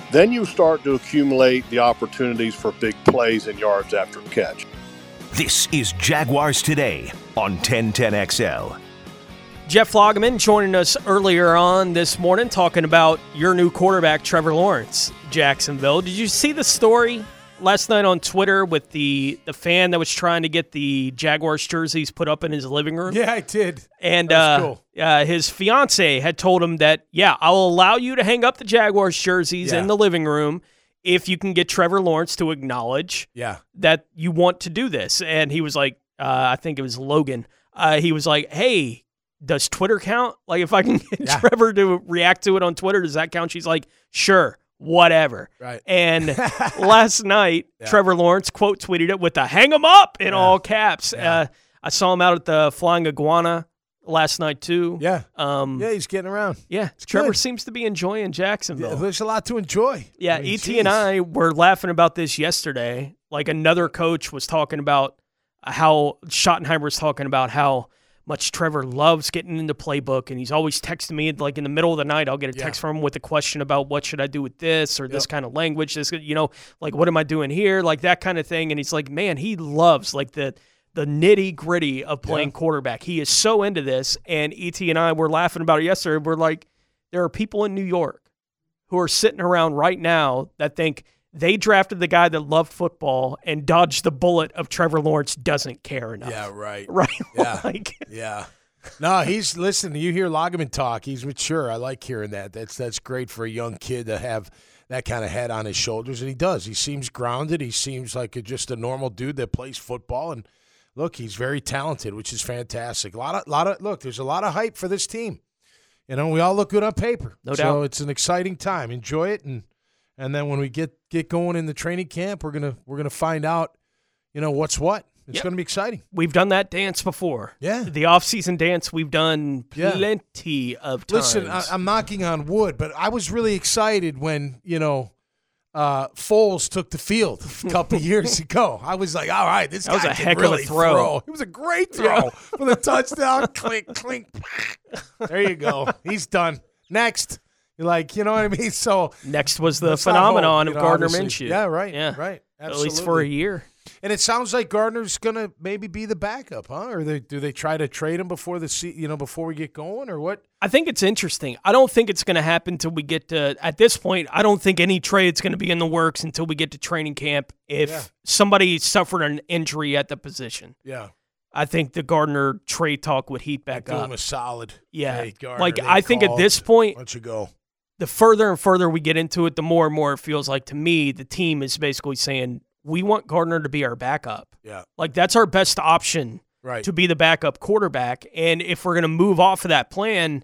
S11: then you start to accumulate the opportunities for big plays and yards after catch.
S6: This is Jaguars Today on ten ten X L.
S7: Jeff Lageman joining us earlier on this morning talking about your new quarterback, Trevor Lawrence, Jacksonville. Did you see the story last night on Twitter with the, the fan that was trying to get the Jaguars jerseys put up in his living room?
S9: Yeah, I did.
S7: And
S9: that was
S7: uh,
S9: cool.
S7: uh, his fiance had told him that, yeah, I'll allow you to hang up the Jaguars jerseys
S9: Yeah.
S7: in the living room if you can get Trevor Lawrence to acknowledge
S9: Yeah.
S7: that you want to do this. And he was like, uh, I think it was Logan. Uh, he was like, hey, does Twitter count? Like, if I can get
S9: Yeah.
S7: Trevor to react to it on Twitter, does that count? She's like, sure, whatever.
S9: Right.
S7: And last night,
S9: Yeah.
S7: Trevor Lawrence quote tweeted it with the hang 'em up in
S9: Yeah.
S7: all caps.
S9: Yeah.
S7: Uh, I saw him out at the Flying Iguana last night, too.
S9: Yeah.
S7: Um,
S9: Yeah, he's getting around.
S7: yeah. Trevor
S9: good.
S7: seems to be enjoying Jacksonville.
S9: Yeah, there's a lot to enjoy.
S7: Yeah,
S9: I mean,
S7: E T and
S9: geez.
S7: I were laughing about this yesterday. Like, another coach was talking about how Schottenheimer was talking about how much Trevor loves getting into playbook, and he's always texting me like in the middle of the night. I'll get a
S9: Yeah.
S7: text from him with a question about what should I do with this or this
S9: Yep.
S7: kind of language. This, you know, like what am I doing here, like that kind of thing. And he's like, man, he loves like the the nitty gritty of playing
S9: Yeah.
S7: quarterback. He is so into this. And E T and I were laughing about it yesterday. We're like, there are people in New York who are sitting around right now that think they drafted the guy that loved football and dodged the bullet of Trevor Lawrence doesn't care enough.
S9: Yeah, right.
S7: Right?
S9: Yeah.
S7: like,
S9: Yeah. No, he's listen, you hear Lageman talk, he's mature. I like hearing that. That's that's great for a young kid to have that kind of head on his shoulders, and he does. He seems grounded. He seems like a, just a normal dude that plays football, and look, he's very talented, which is fantastic. A lot of lot of look, there's a lot of hype for this team. You know, we all look good on paper.
S7: No
S9: so
S7: doubt.
S9: it's an exciting time. Enjoy it, and and then when we get get going in the training camp, we're gonna we're gonna find out, you know, what's what. It's
S7: Yep.
S9: going to be exciting.
S7: we've done that dance before.
S9: Yeah.
S7: The off-season dance, we've done
S9: Yeah.
S7: plenty of times.
S9: Listen, I, I'm knocking on wood, but I was really excited when, you know, uh, Foles took the field a couple years ago. I was like, all right, this
S7: That was
S9: guy
S7: a
S9: can
S7: heck of a
S9: really
S7: throw.
S9: It was a great throw for the touchdown. Clink, clink. There you go. He's done. Next. You're like, you know what I mean? So
S7: Next was the
S9: let's not
S7: phenomenon
S9: hope,
S7: of
S9: you know,
S7: Gardner
S9: obviously.
S7: Minshew.
S9: Yeah, right.
S7: Yeah.
S9: Right.
S7: At
S9: Absolutely.
S7: least for a year.
S9: And it sounds like Gardner's gonna maybe be the backup, huh? Or they, do they try to trade him before the se- you know before we get going, or what?
S7: I think it's interesting. I don't think it's going to happen until we get to, at this point, I don't think any trade's going to be in the works until we get to training camp if
S9: Yeah.
S7: somebody suffered an injury at the position.
S9: Yeah,
S7: I think the Gardner trade talk would heat back
S9: do
S7: up.
S9: him a solid.
S7: Yeah.
S9: Hey, Gardner,
S7: Like,
S9: they
S7: I think at
S9: called.
S7: this point,
S9: Why don't you go?
S7: the further and further we get into it, the more and more it feels like to me the team is basically saying, we want Gardner to be our backup.
S9: Yeah,
S7: Like, that's our best option
S9: right.
S7: to be the backup quarterback. And if we're going to move off of that plan,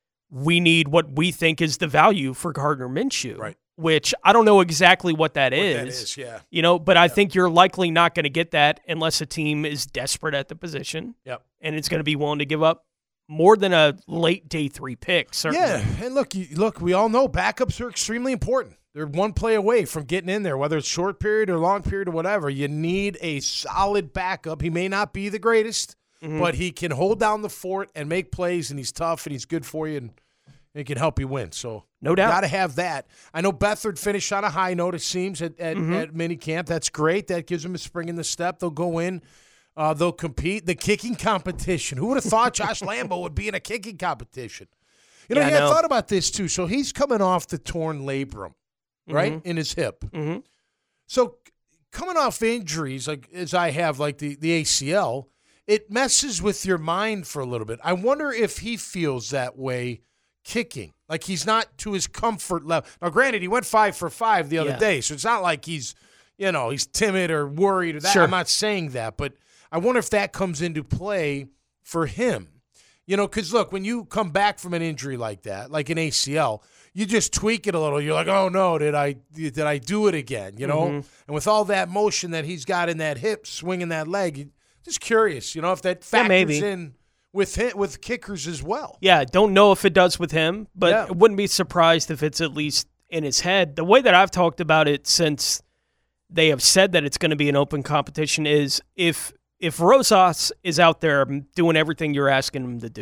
S7: we need what we think is the value for Gardner Minshew.
S9: Right.
S7: Which I don't know exactly what that
S9: What
S7: is.
S9: that is, yeah.
S7: You know, but I think you're likely not going to get that unless a team is desperate at the position.
S9: Yep.
S7: And it's going to be willing to give up more than a late day three pick, certainly.
S9: Yeah, and look, you, look, we all know backups are extremely important. They're one play away from getting in there, whether it's short period or long period or whatever. You need a solid backup. He may not be the greatest,
S7: Mhm.
S9: but he can hold down the fort and make plays, and he's tough, and he's good for you, and he can help you win. So
S7: No doubt.
S9: got to have that. I know Beathard finished on a high note, it seems, at, at,
S7: Mhm.
S9: at minicamp. That's great. That gives them a spring in the step. They'll go in. Uh, they'll compete. The kicking competition. Who would have thought Josh Lambo would be in a kicking competition? You know,
S7: Yeah, I
S9: yeah, I
S7: know.
S9: thought about this, too. So he's coming off the torn labrum, right,
S7: Mhm.
S9: in his hip.
S7: Mhm.
S9: So c- coming off injuries, like as I have, like the, the A C L, it messes with your mind for a little bit. I wonder if he feels that way kicking. Like he's not to his comfort level. Now, granted, he went five for five the other
S7: Yeah.
S9: day, so it's not like he's, you know, he's timid or worried or that.
S7: Sure.
S9: I'm not saying that, but I wonder if that comes into play for him. You know, because look, when you come back from an injury like that, like an A C L, you just tweak it a little. You're like, oh no, did I did I do it again? You know,
S7: Mhm.
S9: and with all that motion that he's got in that hip, swinging that leg, you- just curious, you know, if that
S7: Yeah,
S9: factors
S7: maybe.
S9: in with hit with kickers as well.
S7: Yeah, don't know if it does with him, but
S9: Yeah.
S7: I wouldn't be surprised if it's at least in his head. The way that I've talked about it since they have said that it's going to be an open competition is if if Rosas is out there doing everything you're asking him to do,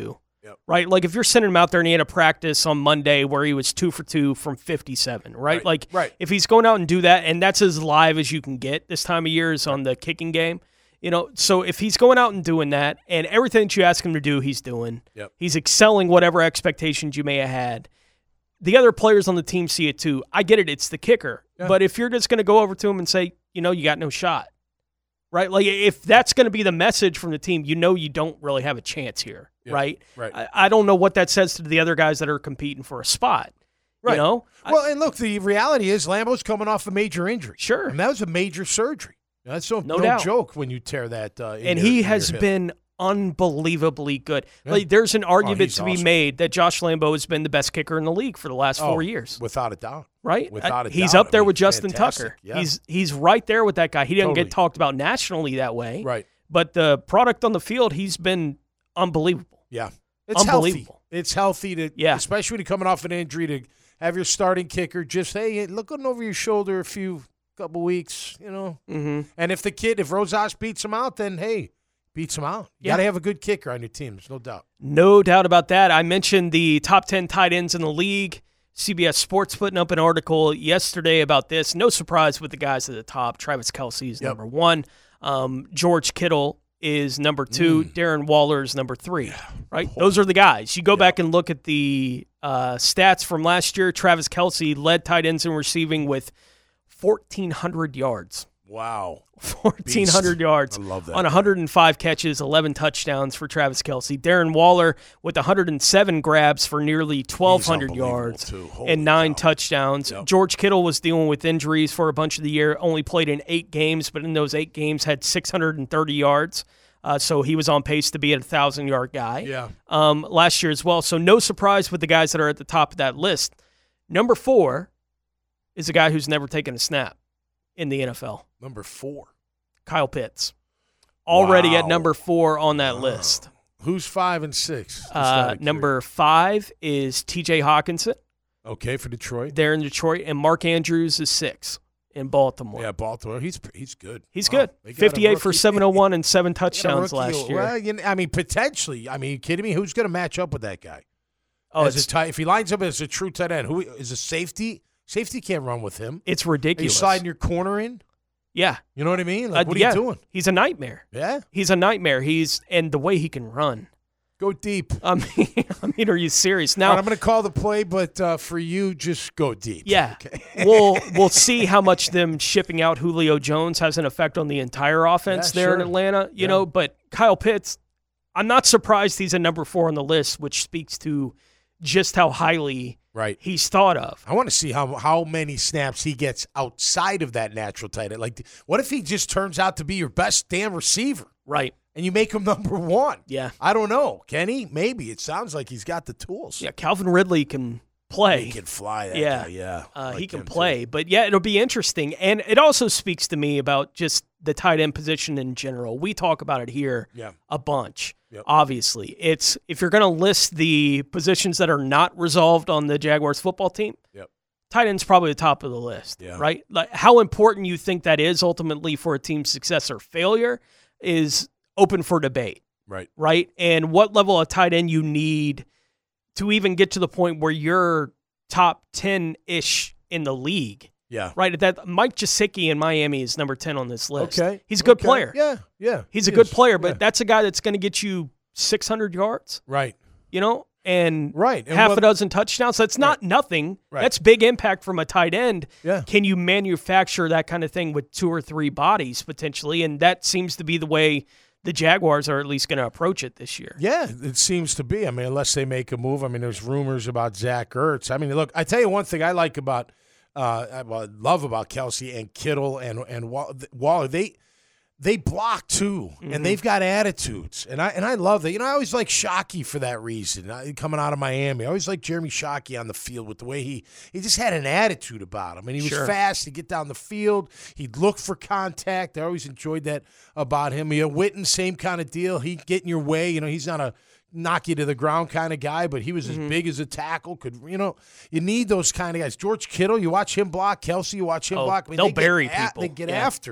S9: Yep.
S7: right? Like if you're sending him out there and he had a practice on Monday where he was two for two from fifty-seven, right?
S9: Right,
S7: Like
S9: right.
S7: if he's going out and do that, and that's as live as you can get this time of year is on the kicking game, you know, so if he's going out and doing that and everything that you ask him to do, he's doing,
S9: Yep.
S7: he's excelling whatever expectations you may have had. The other players on the team see it too. I get it. It's the kicker.
S9: Yeah.
S7: But if you're just going to go over to him and say, you know, you got no shot, right? Like if that's going to be the message from the team, you know you don't really have a chance here,
S9: Yeah,
S7: right?
S9: right.
S7: I, I don't know what that says to the other guys that are competing for a spot,
S9: Right.
S7: you know?
S9: Well, and look, the reality is Lambeau's coming off a major injury.
S7: Sure.
S9: And that was a major surgery. That's no,
S7: No
S9: no
S7: doubt.
S9: joke when you tear that. Uh, in
S7: And
S9: your-
S7: he
S9: in
S7: has
S9: your hip.
S7: been unbelievably good.
S9: Yeah.
S7: Like there's an argument
S9: he's
S7: to be
S9: awesome.
S7: made that Josh Lambeau has been the best kicker in the league for the last four
S9: Oh,
S7: years.
S9: Without a doubt.
S7: Right?
S9: Without a
S7: Uh, He's
S9: doubt.
S7: up there
S9: I mean,
S7: with Justin
S9: fantastic.
S7: Tucker.
S9: Yeah.
S7: He's he's right there with that guy. He doesn't
S9: Totally.
S7: get talked about nationally that way.
S9: Right.
S7: But the product on the field, he's been unbelievable.
S9: Yeah. It's healthy.
S7: Unbelievable.
S9: It's healthy to,
S7: Yeah.
S9: especially when you're coming off an injury, to have your starting kicker just, hey, looking over your shoulder a few couple weeks, you know.
S7: Mm-hmm.
S9: And if the kid, if Rosas beats him out, then hey, beats him out. You
S7: Yeah.
S9: got to have a good kicker on your team. There's no doubt.
S7: No doubt about that. I mentioned the top ten tight ends in the league. C B S Sports putting up an article yesterday about this. No surprise with the guys at the top. Travis Kelce is
S9: Yep.
S7: number one. Um, George Kittle is number two.
S9: Mm.
S7: Darren Waller is number three. Right? Those are the guys. You go back and look at the uh, stats from last year. Travis Kelce led tight ends in receiving with fourteen hundred yards.
S9: Wow.
S7: fourteen hundred
S9: Beast.
S7: yards
S9: I love that.
S7: on one hundred five catches, eleven touchdowns for Travis Kelce. Darren Waller with one hundred seven grabs for nearly twelve hundred
S9: He's unbelievable,
S7: yards
S9: too. Holy
S7: and nine
S9: cow.
S7: touchdowns.
S9: Yep.
S7: George Kittle was dealing with injuries for a bunch of the year, only played in eight games, but in those eight games had six hundred thirty yards. Uh, so he was on pace to be a one thousand-yard guy
S9: Yeah.
S7: um, last year as well. So no surprise with the guys that are at the top of that list. Number four is a guy who's never taken a snap in the N F L.
S9: Number four.
S7: Kyle Pitts. Already at
S9: Wow.
S7: number four on that list.
S9: Who's five and six? Just
S7: Uh,
S9: out of
S7: number five is T J Hawkinson.
S9: Okay, for Detroit.
S7: There in Detroit. And Mark Andrews is six in Baltimore.
S9: Yeah, Baltimore. He's he's good.
S7: He's
S9: Wow.
S7: good.
S9: They got a
S7: fifty-eight for
S9: rookie-
S7: seven oh one and seven
S9: they got a
S7: touchdowns
S9: rookie-
S7: last year.
S9: Well, you know, I mean, potentially. I mean, you kidding me? Who's going to match up with that guy?
S7: Oh,
S9: as
S7: it's,
S9: a tight, if he lines up as a true tight end, who is a safety? Safety can't run with him.
S7: it's
S9: Are you
S7: ridiculous.
S9: sliding your corner in?
S7: yeah.
S9: You know what I mean? Like,
S7: Uh,
S9: what are
S7: yeah.
S9: you doing?
S7: He's a nightmare.
S9: Yeah,
S7: He's a nightmare. He's and the way he can run.
S9: go deep.
S7: I mean, I mean, are you serious?
S9: Now,
S7: Now,
S9: I'm going to call the play, but uh, for you, just go deep.
S7: yeah,
S9: Okay.
S7: we'll we'll see how much them shipping out Julio Jones has an effect on the entire offense
S9: Yeah,
S7: there in
S9: sure.
S7: Atlanta. You
S9: Yeah.
S7: know, but Kyle Pitts, I'm not surprised he's a number four on the list, which speaks to just how highly
S9: Right.
S7: he's thought of.
S9: I want to see how how many snaps he gets outside of that natural tight end. Like, what if he just turns out to be your best damn receiver
S7: Right.
S9: and you make him number one?
S7: Yeah.
S9: I don't know. Can he? Maybe. It sounds like he's got the tools.
S7: Yeah. Calvin Ridley can play.
S9: He can fly. That
S7: Yeah.
S9: guy, yeah.
S7: Uh,
S9: Like
S7: he can
S9: him, too.
S7: play, but yeah, it'll be interesting. And it also speaks to me about just the tight end position in general. We talk about it here
S9: Yeah.
S7: a bunch.
S9: Yep.
S7: Obviously, it's if you're going to list the positions that are not resolved on the Jaguars football team,
S9: Yep.
S7: tight end's probably the top of the list,
S9: Yeah.
S7: right? Like how important you think that is ultimately for a team's success or failure is open for debate,
S9: Right.
S7: right? And what level of tight end you need to even get to the point where you're top ten-ish in the league.
S9: Yeah.
S7: Right, that Mike Gesicki in Miami is number ten on this list.
S9: Okay.
S7: He's a good
S9: Okay.
S7: player.
S9: Yeah. Yeah.
S7: He's a
S9: he
S7: good
S9: is.
S7: player, but
S9: Yeah.
S7: that's a guy that's going to get you six hundred yards,
S9: Right.
S7: you know, and
S9: Right. And
S7: half
S9: what-
S7: a dozen touchdowns. That's not nothing.
S9: Right.
S7: That's big impact from a tight end.
S9: Yeah.
S7: Can you manufacture that kind of thing with two or three bodies potentially? And that seems to be the way the Jaguars are at least going to approach it this year.
S9: Yeah, it seems to be. I mean, unless they make a move. I mean, there's rumors about Zach Ertz. I mean, look, I tell you one thing I like about, uh, well, I love about Kelce and Kittle and and Waller. They they block too,
S7: Mm-hmm.
S9: and they've got attitudes, and I and I love that. You know, I always like Shockey for that reason. I, coming out of Miami, I always like Jeremy Shockey on the field with the way he he just had an attitude about him, and he was
S7: Sure.
S9: fast. He'd get down the field. He'd look for contact. I always enjoyed that about him. You know, Witten, same kind of deal. He'd get in your way. You know, he's not a knock you to the ground kind of guy, but he was
S7: Mm-hmm.
S9: as big as a tackle. Could you know? You need those kind of guys. George Kittle, you watch him block. Kelce, you watch him
S7: Oh,
S9: block. I mean,
S7: they'll
S9: they get
S7: bury
S9: a-
S7: people.
S9: They get
S7: Yeah.
S9: after it.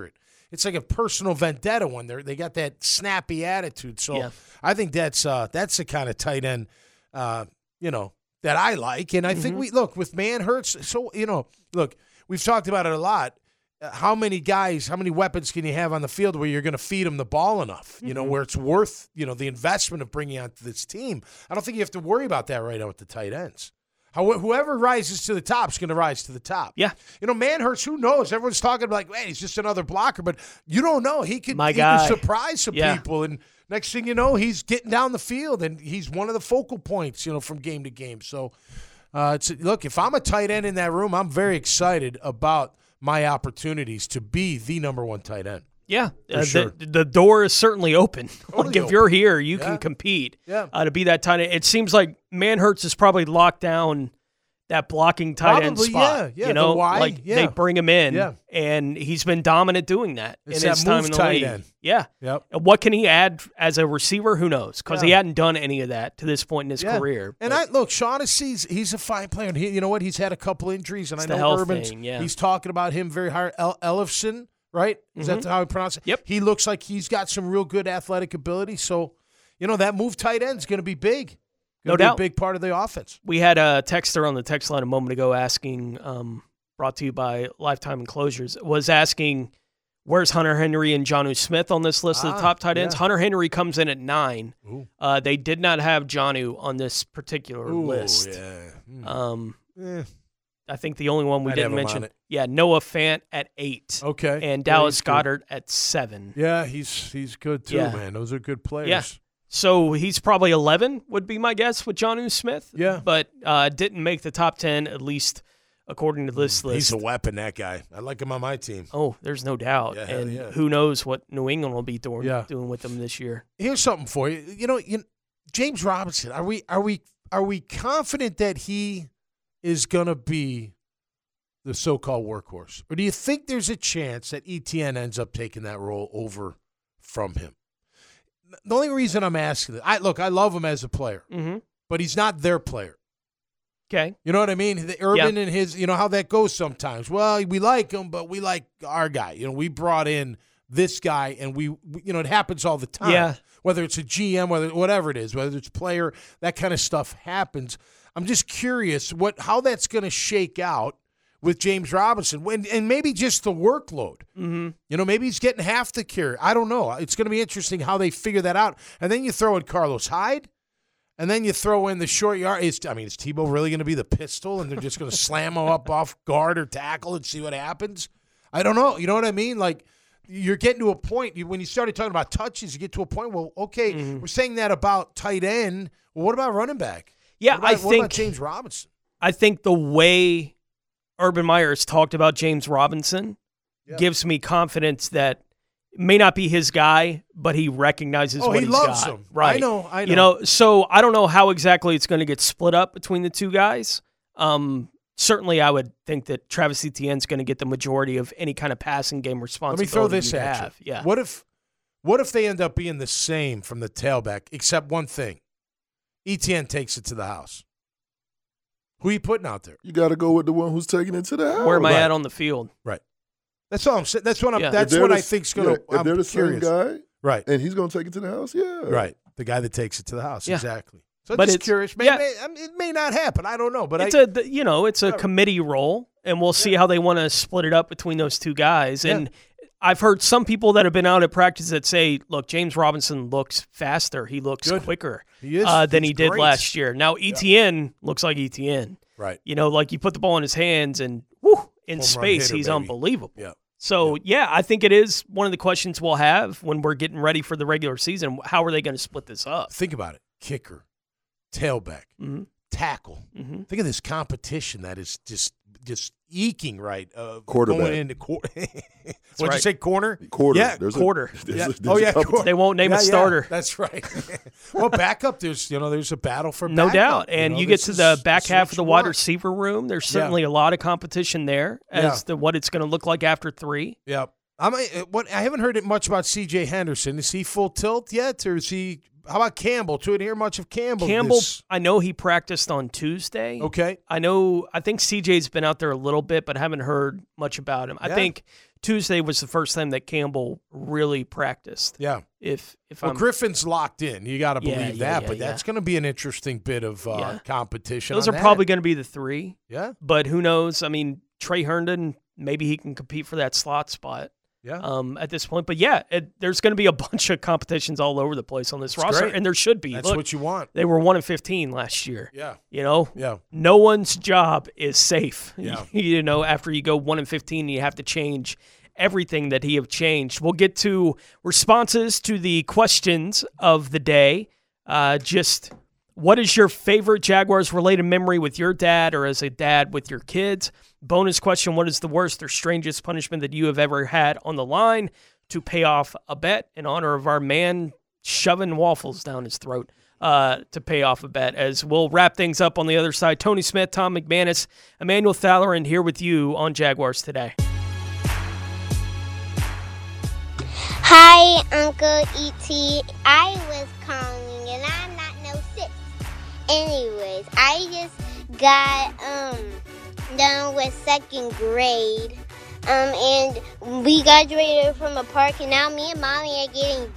S9: it's like a personal vendetta when they they got that snappy attitude. So
S7: Yeah.
S9: I think that's uh, that's the kind of tight end, uh, you know, that I like. And I think
S7: Mm-hmm.
S9: we look with Manhurts. So you know, look, we've talked about it a lot. Uh, How many guys, how many weapons can you have on the field where you're going to feed them the ball enough, you know,
S7: Mm-hmm.
S9: where it's worth, you know, the investment of bringing onto this team? I don't think you have to worry about that right now with the tight ends. How, whoever rises to the top is going to rise to the top.
S7: Yeah.
S9: You know, Manhurts, who knows? Everyone's talking like, man, he's just another blocker, but you don't know. He could,
S7: My
S9: he
S7: guy.
S9: could surprise some
S7: Yeah.
S9: people, and next thing you know, he's getting down the field, and he's one of the focal points, you know, from game to game. So, uh, it's look, if I'm a tight end in that room, I'm very excited about my opportunities to be the number one tight end.
S7: Yeah,
S9: For
S7: uh,
S9: sure.
S7: the, the door is certainly open.
S9: Totally
S7: like if
S9: open.
S7: you're here, you
S9: Yeah.
S7: can compete.
S9: Yeah.
S7: Uh, to be that tight end, it seems like Manhurts is probably locked down that blocking tight end
S9: Probably,
S7: spot.
S9: yeah, yeah,
S7: you know,
S9: the wide,
S7: like
S9: yeah.
S7: they bring him in,
S9: Yeah.
S7: and he's been dominant doing that
S9: It's
S7: in
S9: that
S7: his time
S9: move
S7: in the
S9: tight
S7: league.
S9: end.
S7: Yeah.
S9: Yep.
S7: And what can he add as a receiver? Who knows? Because he
S9: Yeah.
S7: hadn't done any of that to this point in his
S9: Yeah.
S7: career.
S9: And
S7: But
S9: I look, Shaughnessy's he's a fine player. And he, you know what? He's had a couple injuries, and
S7: It's
S9: I
S7: the
S9: know
S7: health
S9: Urban's.
S7: thing, yeah.
S9: He's talking about him very hard. El- Elifson, right? Is
S7: Mhm.
S9: that how he pronounce it?
S7: Yep.
S9: He looks like he's got some real good athletic ability. So, you know, that move tight end is going to be big. Gonna
S7: No
S9: be
S7: doubt.
S9: a big part of the offense.
S7: We had a texter on the text line a moment ago asking, um, brought to you by Lifetime Enclosures, was asking, where's Hunter Henry and Jonnu Smith on this list of the
S9: Ah,
S7: top tight ends?
S9: yeah.
S7: Hunter Henry comes in at nine.
S9: Ooh.
S7: Uh, they did not have Jonnu on this particular
S9: Ooh,
S7: list.
S9: yeah. Mm.
S7: Um,
S9: Eh.
S7: I think the only one we
S9: I'd
S7: didn't
S9: have him on
S7: mention.
S9: it.
S7: Yeah, Noah Fant at eight.
S9: Okay.
S7: And
S9: Yeah,
S7: Dallas
S9: he's good.
S7: Goddard at seven.
S9: Yeah, he's he's good too,
S7: Yeah.
S9: man. Those are good players.
S7: Yeah. So he's probably eleven, would be my guess, with Jonnu Smith.
S9: Yeah.
S7: But uh, didn't make the top ten, at least according to this list.
S9: He's a weapon, that guy. I like him on my team.
S7: Oh, there's no doubt.
S9: Yeah, hell
S7: and
S9: yeah.
S7: who knows what New England will be doing,
S9: Yeah.
S7: doing with them this year.
S9: Here's something for you. You know, you, James Robinson. Are we are we are we confident that he is going to be the so-called workhorse, or do you think there's a chance that E T N ends up taking that role over from him? The only reason I'm asking that, I look, I love him as a player,
S7: Mm-hmm.
S9: but he's not their player.
S7: Okay.
S9: You know what I mean? The Urban and his, you know how that goes sometimes. Well, we like him, but we like our guy. You know, we brought in this guy, and we, we you know, it happens all the time.
S7: Yeah.
S9: Whether it's a G M, whether whatever it is, whether it's player, that kind of stuff happens. I'm just curious what how that's going to shake out with James Robinson, when and maybe just the workload.
S7: Mm-hmm.
S9: You know, maybe he's getting half the carry. I don't know. It's going to be interesting how they figure that out. And then you throw in Carlos Hyde. And then you throw in the short yard. Is, I mean, is Tebow really going to be the pistol and they're just going to slam him up off guard or tackle and see what happens? I don't know. You know what I mean? Like, you're getting to a point, you, when you started talking about touches, you get to a point, well, okay,
S7: Mm-hmm.
S9: we're saying that about tight end. Well, what about running back?
S7: Yeah,
S9: What about,
S7: I
S9: what
S7: think
S9: about James Robinson?
S7: I think the way Urban Meyer has talked about James Robinson
S9: Yeah.
S7: gives me confidence that may not be his guy, but he recognizes
S9: Oh,
S7: what
S9: he
S7: he's
S9: loves
S7: got.
S9: him.
S7: Right.
S9: I know, I
S7: You
S9: know.
S7: know, so I don't know how exactly it's going to get split up between the two guys. Um, certainly, I would think that Travis Etienne's going to get the majority of any kind of passing game
S9: Let
S7: responsibility.
S9: me throw this
S7: you
S9: at
S7: have.
S9: you.
S7: Yeah.
S9: What if, what if they end up being the same from the tailback, except one thing? Etienne takes it to the house. Who are you putting out there?
S8: You got to go with the one who's taking it to the house.
S7: Where am I
S9: Right.
S7: at on the field?
S9: Right. That's all I'm saying. That's what I'm.
S7: Yeah.
S9: That's
S8: If they're
S9: what
S8: the-
S9: I think's going to.
S8: yeah, if they're the same guy,
S9: right?
S8: And he's going to take it to the house, yeah,
S9: Right. The guy that takes it to the house.
S7: Yeah.
S9: Exactly. So I'm
S7: But
S9: just
S7: it's-
S9: curious. May,
S7: yeah.
S9: may, I mean, it may not happen. I don't know. But
S7: It's
S9: I,
S7: a th- you know it's a
S9: Whatever.
S7: committee role, and we'll see how they want to split it up between those two guys. And I've heard some people that have been out at practice that say, "Look, James Robinson looks faster. He looks
S9: Good.
S7: quicker
S9: He is.
S7: uh, than
S9: He's
S7: he did
S9: great.
S7: last year." Now Etienne looks like Etienne.
S9: right.
S7: You know, like you put the ball in his hands and whoo, in
S9: Home run
S7: space,
S9: hitter,
S7: he's
S9: baby.
S7: unbelievable.
S9: Yeah.
S7: So yeah, I think it is one of the questions we'll have when we're getting ready for the regular season. How are they going to split this up?
S9: Think about it. Kicker, tailback,
S7: Mm-hmm.
S9: tackle.
S7: Mm-hmm.
S9: Think of this competition that is just just eking right. Uh,
S8: Quarterback.
S9: Going into quar- What'd you
S7: right.
S9: say? Corner.
S8: Quarter.
S9: Yeah.
S8: There's a-
S7: quarter.
S8: there's
S9: Yeah.
S8: a- there's
S9: Oh
S8: a
S9: yeah.
S8: couple-
S9: Quarter.
S7: They won't name
S9: Yeah,
S7: a
S9: yeah,
S7: starter.
S9: that's right. Well, backup. There's you know there's a battle for
S7: No
S9: backup,
S7: doubt. And
S9: know,
S7: you, get
S9: this
S7: to
S9: is-
S7: the back
S9: this is
S7: half
S9: what
S7: of the
S9: you
S7: wide
S9: want.
S7: receiver room. There's
S9: Yeah.
S7: certainly a lot of competition there as
S9: Yeah.
S7: to what it's going to look like after three.
S9: Yep. I'm, uh, what, I haven't heard it much about C J Henderson. Is he full tilt yet, or is he how about Campbell? Too, didn't hear much of Campbell.
S7: Campbell,
S9: this-
S7: I know he practiced on Tuesday.
S9: Okay.
S7: I know, I think C J's been out there a little bit, but haven't heard much about him. I
S9: Yeah.
S7: think Tuesday was the first time that Campbell really practiced.
S9: Yeah.
S7: If if
S9: Well,
S7: I'm
S9: Griffin's locked in. You got to
S7: Yeah,
S9: believe
S7: yeah,
S9: that,
S7: yeah,
S9: but
S7: yeah.
S9: that's going to be an interesting bit of uh,
S7: Yeah.
S9: competition.
S7: those
S9: on
S7: are
S9: that.
S7: probably going to be the three.
S9: Yeah.
S7: But who knows? I mean, Trey Herndon, maybe he can compete for that slot spot.
S9: Yeah.
S7: Um, at this point, but yeah, it, there's going to be a bunch of competitions all over the place on this
S9: It's
S7: roster,
S9: great.
S7: and there should be.
S9: That's
S7: Look,
S9: what you want.
S7: They were one and fifteen last year.
S9: Yeah.
S7: You know.
S9: Yeah.
S7: No one's job is safe.
S9: Yeah.
S7: You know, after you go one and fifteen, you have to change everything that he have changed. We'll get to responses to the questions of the day. Uh, just what is your favorite Jaguars related memory with your dad or as a dad with your kids? Bonus question, what is the worst or strangest punishment that you have ever had on the line to pay off a bet in honor of our man shoving waffles down his throat uh, to pay off a bet? As we'll wrap things up on the other side. Tony Smith, Tom McManus, Emmanuel Thallerin here with you on Jaguars Today.
S13: Hi, Uncle E T. I was calling, and I'm not no sis. Anyways, I just got um done with second grade, um, and we graduated from a park, and now me and Mommy are getting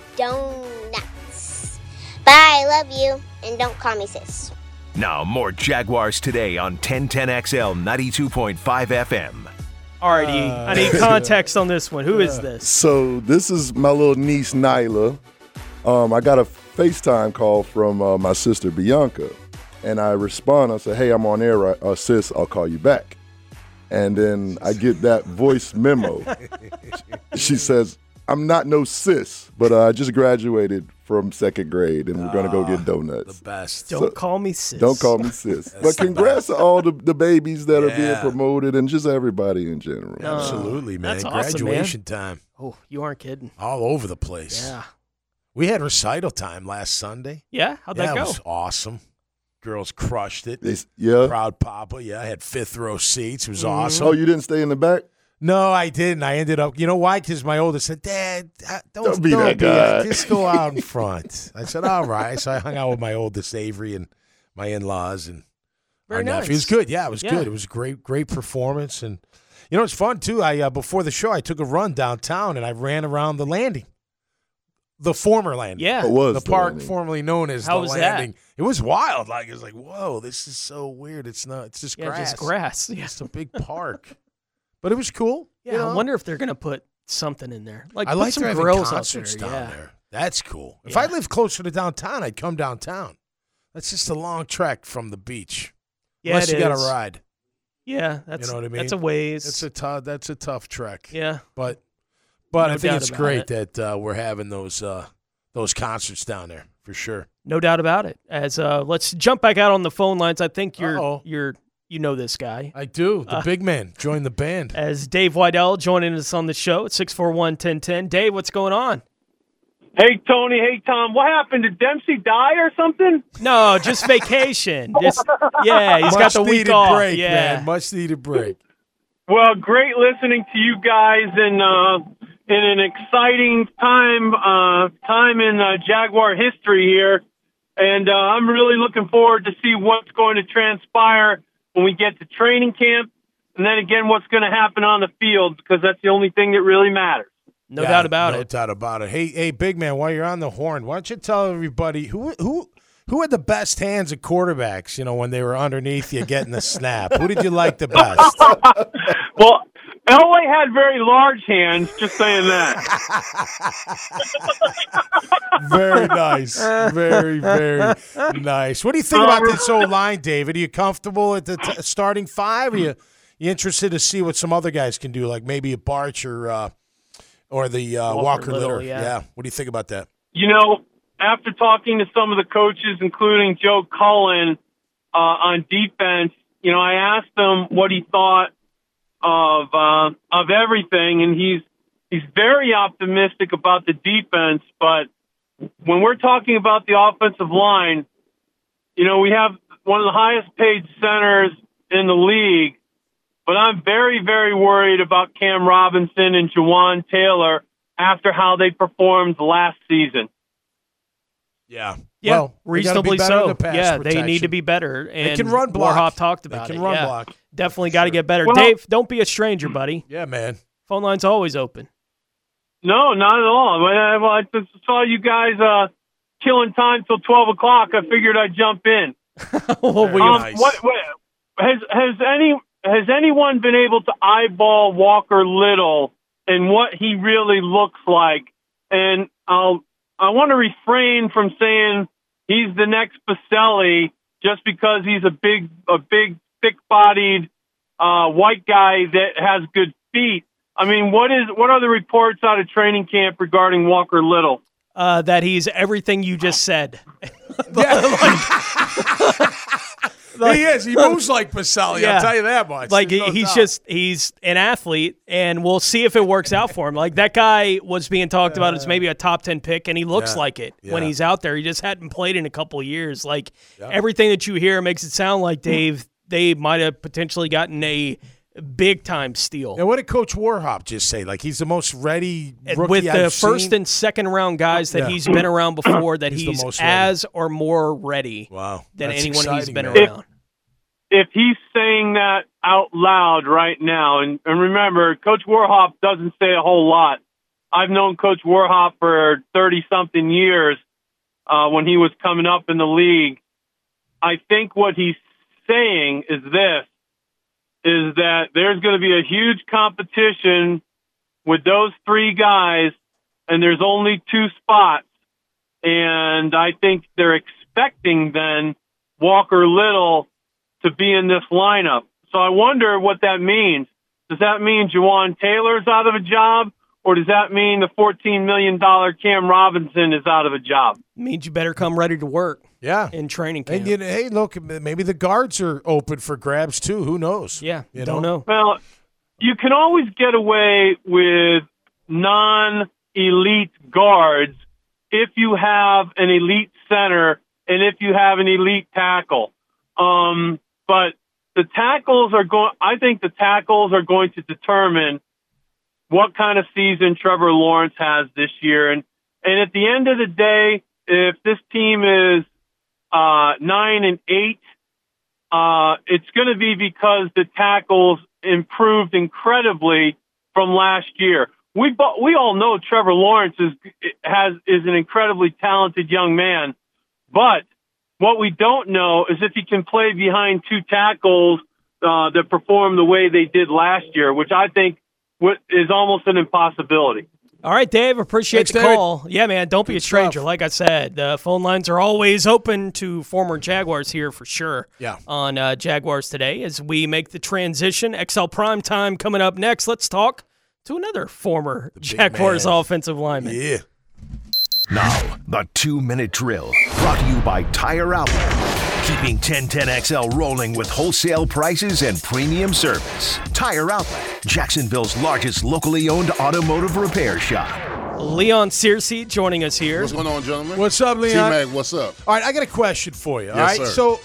S13: donuts. Bye, love you, and don't call me sis.
S6: Now more Jaguars Today on ten ten X L ninety-two point five F M.
S7: Alrighty,
S8: Uh,
S7: I need context on this one. Who is this?
S8: So this is my little niece Nyla. Um, I got a FaceTime call from uh, my sister Bianca, and I respond. I say, "Hey, I'm on air, right? Uh, sis. I'll call you back." And then I get that voice memo. She says, "I'm not no sis, but uh, I just graduated from second grade, and we're gonna go get donuts."
S9: The best.
S7: Don't call me sis.
S8: Don't call me sis.
S9: That's
S8: But
S9: the
S8: congrats to all the, the babies that are being
S9: Yeah.
S8: promoted and just everybody in general.
S7: No,
S9: Absolutely, man.
S7: that's awesome, man.
S9: Graduation time.
S7: Oh, you aren't kidding.
S9: All over the place.
S7: Yeah.
S9: We had recital time last Sunday.
S7: Yeah? How'd
S9: yeah,
S7: that go?
S9: It was awesome. Girls crushed it.
S8: They, yeah.
S9: Proud Papa. Yeah, I had fifth row seats. It was
S7: Mm-hmm.
S9: awesome.
S8: Oh, you didn't stay in the back?
S9: No, I didn't. I ended up, you know why? Because my oldest said, Dad, uh, don't,
S8: Don't be
S9: don't
S8: that
S9: be
S8: guy."
S9: Just go out in front. I said, all right. So I hung out with my oldest, Avery, and my in-laws and
S7: Very
S9: our nephew. It
S7: nice.
S9: was good. Yeah, it was
S7: Yeah.
S9: good. It was a great, great performance. And, you know, it's fun, too. I uh, Before the show, I took a run downtown, and I ran around the landing. The former landing.
S7: Yeah.
S8: It was
S9: The
S8: the
S9: park
S8: landing.
S9: formerly known as
S7: How
S9: the
S7: was that?
S9: landing. It was wild. Like, it was like, whoa, this is so weird. It's not, it's just
S7: Yeah,
S9: grass.
S7: just grass. Yeah.
S9: It's a big park. But it was cool.
S7: Yeah,
S9: you know?
S7: I wonder if they're going to put something in there. Like,
S9: I
S7: put
S9: like
S7: some
S9: they're having
S7: grills out
S9: concerts
S7: there.
S9: down
S7: yeah.
S9: there. That's cool. If
S7: Yeah.
S9: I lived closer to downtown, I'd come downtown. That's just a long trek from the beach.
S7: Yeah,
S9: Unless
S7: it
S9: you got
S7: is.
S9: to ride.
S7: Yeah, that's,
S9: You know what I mean?
S7: that's a ways.
S9: It's a tough. That's a tough trek.
S7: yeah.
S9: But but
S7: No
S9: I think
S7: doubt
S9: it's
S7: about
S9: great
S7: it.
S9: that uh, we're having those uh, those concerts down there for sure.
S7: No doubt about it. As uh, let's jump back out on the phone lines. I think you're
S9: Uh-oh.
S7: you're you know this guy.
S9: I do. The
S7: Uh,
S9: big man joined the band.
S7: As Dave Weidel joining us on the show at six four one, one oh one oh. Dave, what's going on?
S14: Hey, Tony. Hey, Tom. What happened? Did Dempsey die or something?
S7: No, just vacation. Just yeah, he's got
S9: Much
S7: the week
S9: needed
S7: off.
S9: break,
S7: yeah.
S9: man. Much needed break.
S14: Well, great listening to you guys in uh, in an exciting time uh, time in uh, Jaguar history here, and uh, I'm really looking forward to see what's going to transpire when we get to training camp, and then again what's going to happen on the field, because that's the only thing that really matters.
S7: No
S9: Yeah,
S7: doubt about
S9: no
S7: it.
S9: doubt about it. Hey, hey, big man, while you're on the horn, why don't you tell everybody who who who had the best hands at quarterbacks? You know, when they were underneath you getting the snap. Who did you like the best?
S14: Well, Elway had very large hands. Just saying that.
S9: Very nice, very very nice. What do you think about this old line, David? Are you comfortable at the t- starting five? Are you you interested to see what some other guys can do, like maybe a Barch or uh, or the uh,
S7: Walker
S9: Walker
S7: Little,
S9: Litter?
S7: yeah.
S9: What do you think about that?
S14: You know, after talking to some of the coaches, including Joe Cullen, uh, on defense, you know, I asked him what he thought of uh, of everything, and he's he's very optimistic about the defense. But when we're talking about the offensive line, you know, we have one of the highest paid centers in the league, but I'm very, very worried about Cam Robinson and Jawan Taylor after how they performed last season.
S9: Yeah.
S7: Yeah,
S9: well,
S7: reasonably so. The yeah, they
S9: protection.
S7: need to be better. And
S9: they can run block.
S7: Warhop talked about
S9: they can
S7: it.
S9: run
S7: yeah.
S9: block.
S7: Definitely got to
S9: sure.
S7: get better.
S14: Well,
S7: Dave, don't be a stranger, buddy.
S9: Yeah, man.
S7: Phone line's always open.
S14: No, not at all. When I, well, I just saw you guys uh, killing time till twelve o'clock. I figured I'd jump in.
S7: well,
S14: um,
S7: nice.
S14: what, what, has has any has anyone been able to eyeball Walker Little and what he really looks like? And I'll I want to refrain from saying he's the next Baselli just because he's a big a big thick bodied uh, white guy that has good feet. I mean, what is what are the reports out of training camp regarding Walker Little?
S7: Uh, that he's everything you just said.
S9: Like, he is. He moves like Baselli.
S7: Yeah.
S9: I'll tell you that much.
S7: Like
S9: There's no
S7: he's
S9: doubt.
S7: just he's an athlete, and we'll see if it works out for him. Like that guy was being talked about as maybe a top ten pick, and he looks
S9: Yeah.
S7: like it
S9: Yeah.
S7: when he's out there. He just hadn't played in a couple of years. Like
S9: Yeah.
S7: everything that you hear makes it sound like Dave. They might have potentially gotten a big time steal.
S9: And what did Coach Warhop just say? Like he's the most ready rookie
S7: with the
S9: I've
S7: first
S9: seen?
S7: and second round guys that
S9: Yeah.
S7: he's been around before. That
S9: He's the
S7: he's,
S9: most ready.
S7: as or more ready.
S9: Wow.
S7: than
S9: That's
S7: anyone he's
S9: exciting,
S7: been
S9: man.
S7: around.
S14: If he's saying that out loud right now, and, and remember, Coach Warhop doesn't say a whole lot. I've known Coach Warhop for thirty-something years uh, when he was coming up in the league. I think what he's saying is this, is that there's going to be a huge competition with those three guys, and there's only two spots. And I think they're expecting then Walker Little to be in this lineup. So I wonder what that means. Does that mean Juwan Taylor's out of a job, or does that mean the fourteen million dollars Cam Robinson is out of a job?
S7: Means you better come ready to work.
S9: Yeah.
S7: In training camp.
S9: And you, hey, look, maybe the guards are open for grabs too. Who knows?
S7: Yeah,
S9: you
S7: don't know.
S14: Well, you can always get away with non-elite guards if you have an elite center and if you have an elite tackle. Um, but the tackles are going, I think the tackles are going to determine what kind of season Trevor Lawrence has this year. And, and at the end of the day, if this team is, uh, nine and eight, uh, it's going to be because the tackles improved incredibly from last year. We, we all know Trevor Lawrence is, has, is an incredibly talented young man, but what we don't know is if he can play behind two tackles uh, that perform the way they did last year, which I think is almost an impossibility.
S7: All right, Dave, appreciate
S9: Thanks,
S7: the
S9: David.
S7: call. Yeah, man, don't be
S9: Good
S7: a stranger.
S9: stuff.
S7: Like I said, the phone lines are always open to former Jaguars here for sure.
S9: Yeah.
S7: On uh, Jaguars Today as we make the transition. X L Prime Time coming up next. Let's talk to another former Jaguars
S9: man.
S7: offensive lineman.
S9: Yeah.
S6: Now, the two-minute drill, brought to you by Tire Outlet. Keeping ten ten X L rolling with wholesale prices and premium service. Tire Outlet, Jacksonville's largest locally owned automotive repair shop.
S7: Leon Searcy joining us here.
S15: What's going on, gentlemen?
S9: What's up, Leon?
S15: T-Mac, what's up?
S9: All right, I got a question for you. All
S15: Yes,
S9: right,
S15: sir.
S9: so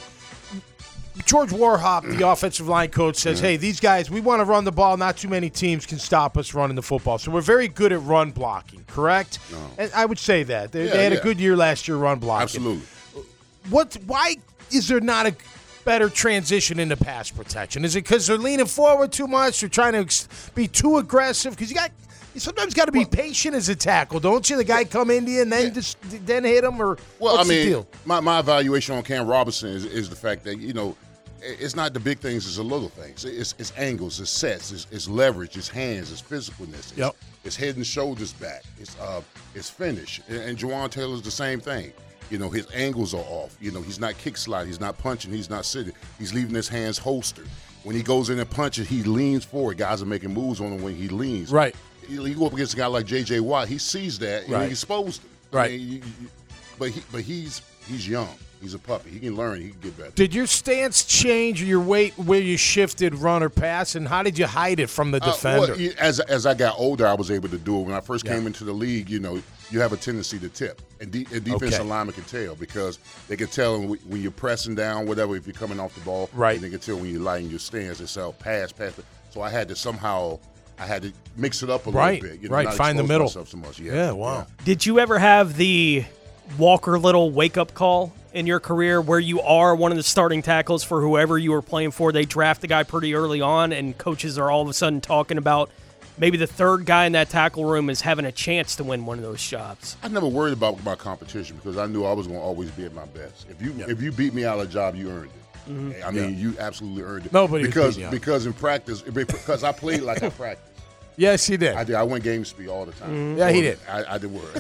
S9: George Warhop, the offensive line coach, says,
S15: Mm-hmm.
S9: hey, these guys, we want to run the ball. Not too many teams can stop us running the football. So we're very good at run blocking, correct?
S15: No.
S9: And I would say that. They,
S15: Yeah,
S9: they had
S15: yeah.
S9: a good year last year run blocking.
S15: Absolutely.
S9: What? Why is there not a better transition into pass protection? Is it because they're leaning forward too much? They're trying to ex- be too aggressive? Because you got you sometimes got to be patient as a tackle, don't you? The guy come into you and then just then hit him, or
S15: Well,
S9: what's
S15: I mean,
S9: the deal?
S15: My, my evaluation on Cam Robinson is, is the fact that, you know, it's not the big things, it's the little things. It's, it's angles, it's sets, it's, it's leverage, it's hands, it's physicalness. It's,
S9: Yep.
S15: it's head and shoulders back. It's uh, it's finish. And, and Juwan Taylor's the same thing. You know, his angles are off. You know, he's not kick sliding, he's not punching, he's not sitting. He's leaving his hands holstered. When he goes in and punches, he leans forward. Guys are making moves on him when he leans.
S9: Right.
S15: You, you go up against a guy like J J. Watt, he sees that and
S9: Right.
S15: he exposed him. I
S9: Right.
S15: mean, you- you- but he, but he's he's young. He's a puppy. He can learn. He can get better.
S9: Did your stance change or your weight where you shifted run or pass, and how did you hide it from the
S15: Uh,
S9: defender?
S15: well, y- as as I got older, I was able to do it. When I first
S9: Yeah.
S15: came into the league, you know, you have a tendency to tip, and, de- and defensive
S9: Okay.
S15: linemen can tell because they can tell when when you're pressing down, whatever. If you're coming off the ball,
S9: Right.
S15: And they can tell when you're lighting your stance. It's all pass, pass. So I had to somehow, I had to mix it up a
S9: Right,
S15: little bit. You know,
S9: right.
S15: not
S9: Find the
S15: expose
S9: middle.
S15: myself so much. Yeah,
S9: Yeah, wow.
S7: Did you ever have the Walker Little wake-up call in your career where you are one of the starting tackles for whoever you were playing for? They draft the guy pretty early on, and coaches are all of a sudden talking about maybe the third guy in that tackle room is having a chance to win one of those jobs.
S15: I never worried about my competition because I knew I was going to always be at my best. If you yep. if you beat me out of a job, you earned it. Mm-hmm. I mean, yeah. you absolutely earned it.
S9: Nobody
S15: because
S9: beat you out.
S15: because in practice, because I played like I practiced.
S9: Yes, he did.
S15: I did. I went game speed all the time.
S9: Mm-hmm. Yeah, he did.
S15: I, I did work.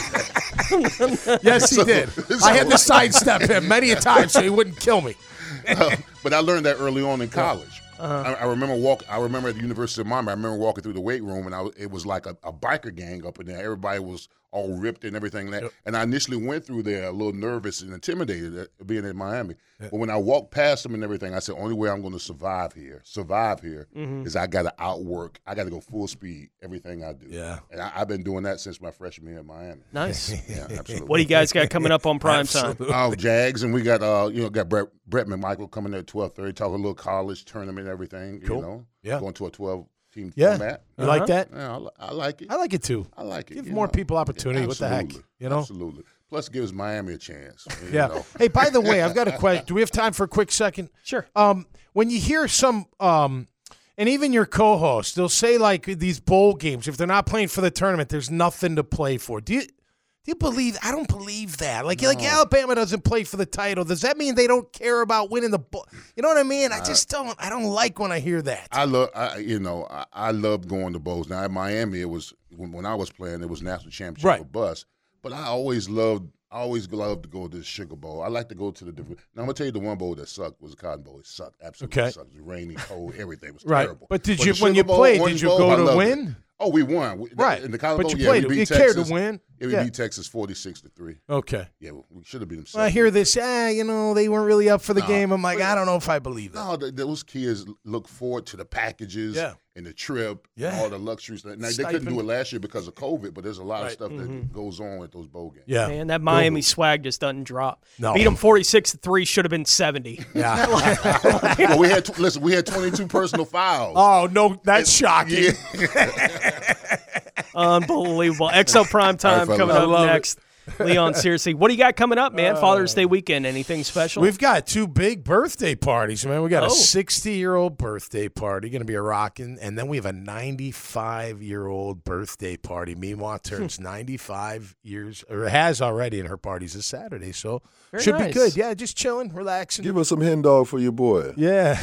S9: Yes, he so, did. So, I had to sidestep him many a time so he wouldn't kill me.
S15: uh, but I learned that early on in college.
S7: Uh-huh.
S15: I, I remember walk. I remember at the University of Miami. I remember walking through the weight room, and I, it was like a, a biker gang up in there. Everybody was all ripped and everything. Like that. Yep. And I initially went through there a little nervous and intimidated at being in Miami. Yep. But when I walked past them and everything, I said, only way I'm going to survive here, survive here, mm-hmm. is I got to outwork. I got to go full speed, everything I do.
S9: Yeah.
S15: And I, I've been doing that since my freshman year in Miami.
S7: Nice.
S15: Yeah, absolutely.
S7: What do you guys got coming up on prime time?
S15: Oh, Jags, and we got uh, you know, got Brett, Brett McMichael coming there at twelve thirty, talking a little college tournament and everything.
S9: Cool.
S15: You know,
S9: yeah.
S15: Going to a twelve team
S9: yeah.
S15: format.
S9: You uh-huh. like that?
S15: Yeah, I, I like it.
S9: I like it too.
S15: I like it.
S9: Give more know. people opportunity.
S15: Yeah,
S9: what the heck? You know?
S15: Absolutely. Plus, gives Miami a chance. You
S9: yeah.
S15: know.
S9: Hey, by the way, I've got a question. Do we have time for a quick second?
S7: Sure.
S9: Um, when you hear some, um, and even your co-hosts, they'll say like these bowl games, if they're not playing for the tournament, there's nothing to play for. Do you? Do you believe? I don't believe that. Like, no. like Alabama doesn't play for the title. Does that mean they don't care about winning the bowl? You know what I mean? I just don't. I don't like when I hear that.
S15: I love. I, you know, I, I love going to bowls. Now at Miami, it was when, when I was playing, it was national championship
S9: right.
S15: for bus. But I always loved. I always loved to go to the Sugar Bowl. I like to go to the different. Now I'm gonna tell you the one bowl that sucked was the Cotton Bowl. It sucked. Absolutely
S9: okay.
S15: sucked. It was rainy, cold, everything was
S9: right.
S15: terrible.
S9: But did
S15: but
S9: you when you
S15: Bowl,
S9: played?
S15: Orange
S9: Did you
S15: Bowl,
S9: go to win?
S15: It. Oh, we won. We,
S9: right.
S15: In the Cotton
S9: but
S15: Bowl,
S9: you
S15: yeah,
S9: played.
S15: we beat
S9: you
S15: Texas.
S9: cared to win.
S15: Yeah, we
S9: yeah.
S15: beat Texas forty-six to three.
S9: Okay.
S15: Yeah, we should have beat them.
S9: Well, I hear this. Ah, you know, they weren't really up for the no, game. I'm like, I don't know if I believe that.
S15: No, those kids look forward to the packages
S9: yeah.
S15: and the trip,
S9: yeah.
S15: and all the luxuries. Now
S9: Stipend.
S15: they couldn't do it last year because of COVID, but there's a lot
S9: right.
S15: of stuff
S7: mm-hmm.
S15: that goes on at those bowl games.
S9: Yeah,
S7: man, that Miami Go. swag just doesn't drop.
S9: No.
S7: Beat them forty-six to three. Should have been seventy.
S9: Yeah.
S15: Well, we had listen. We had twenty-two personal fouls.
S9: Oh no, that's shocking.
S15: Yeah.
S7: Unbelievable. X L Prime Time
S15: right,
S7: coming up next.
S9: It.
S7: Leon, seriously, what do you got coming up, man? Uh, Father's Day weekend. Anything special?
S9: We've got two big birthday parties, man. We got
S7: oh.
S9: a sixty-year-old birthday party, going to be a rockin', and then we have a ninety-five-year-old birthday party. Meanwhile, turns ninety-five years, or has already, and her party's this Saturday, so
S7: Very
S9: should
S7: nice.
S9: be good. Yeah, just chilling, relaxing.
S8: Give us some hen dog for your boy.
S9: Yeah.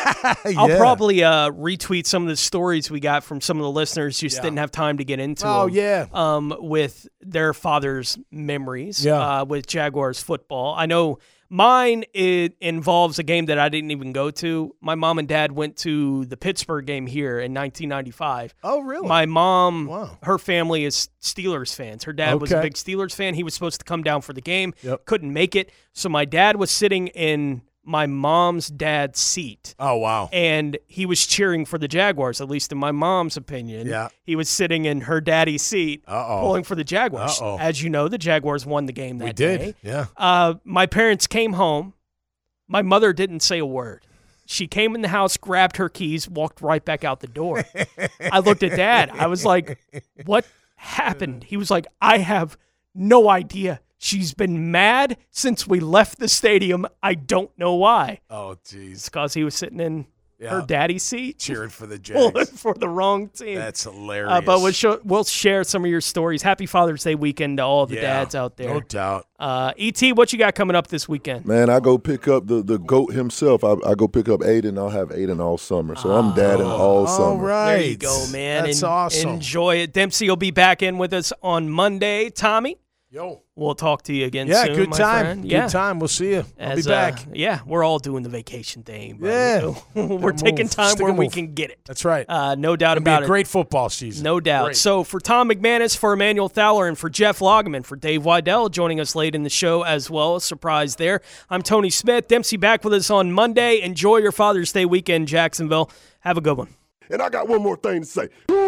S7: I'll
S9: yeah.
S7: probably uh, retweet some of the stories we got from some of the listeners. Just
S9: yeah.
S7: didn't have time to get into
S9: Oh,
S7: them,
S9: yeah.
S7: um, with their father's memories
S9: yeah.
S7: uh, with Jaguars football. I know mine, it involves a game that I didn't even go to. My mom and dad went to the Pittsburgh game here in nineteen ninety-five.
S9: Oh, really?
S7: My mom,
S9: wow.
S7: her family is Steelers fans. Her dad
S9: okay.
S7: was a big Steelers fan. He was supposed to come down for the game,
S9: yep.
S7: couldn't make it. So my dad was sitting in my mom's dad's seat.
S9: Oh, wow.
S7: And he was cheering for the Jaguars, at least in my mom's opinion.
S9: Yeah.
S7: He was sitting in her daddy's seat
S9: Uh-oh.
S7: pulling for the Jaguars.
S9: Uh-oh.
S7: As you know, the Jaguars won the game that
S9: we did.
S7: day.
S9: Yeah.
S7: Uh, my parents came home. My mother didn't say a word. She came in the house, grabbed her keys, walked right back out the door. I looked at Dad. I was like, what happened? He was like, I have no idea. She's been mad since we left the stadium. I don't know why.
S9: Oh, jeez.
S7: It's because he was sitting in
S9: yeah.
S7: her daddy's seat.
S9: Cheering for the Jags.
S7: For the wrong team.
S9: That's hilarious.
S7: Uh, but we'll, show, we'll share some of your stories. Happy Father's Day weekend to all the
S9: yeah,
S7: dads out there.
S9: No doubt.
S7: Uh, E T, what you got coming up this weekend?
S8: Man, I go pick up the, the GOAT himself. I, I go pick up Aiden. I'll have Aiden all summer. So I'm dadding all summer.
S9: All right.
S7: There you go, man.
S9: That's
S7: En-
S9: awesome.
S7: Enjoy it. Dempsey will be back in with us on Monday. Tommy?
S9: Yo.
S7: We'll talk to you again
S9: yeah,
S7: soon,
S9: good
S7: my
S9: time.
S7: friend.
S9: Good
S7: yeah.
S9: time. We'll see you. I'll
S7: As,
S9: be back.
S7: Uh, yeah, we're all doing the vacation thing. buddy.
S9: Yeah.
S7: We're
S9: Gotta
S7: taking
S9: move.
S7: time
S9: Stick
S7: where
S9: and
S7: we
S9: move.
S7: can get it.
S9: That's right.
S7: Uh, no doubt
S9: It'll be
S7: about
S9: a
S7: it.
S9: great football season.
S7: No doubt.
S9: Great.
S7: So for Tom McManus, for Emmanuel Thaler, and for Jeff Loggeman, for Dave Weidel joining us late in the show as well. A surprise there. I'm Tony Smith. Dempsey back with us on Monday. Enjoy your Father's Day weekend, Jacksonville. Have a good one.
S16: And I got one more thing to say.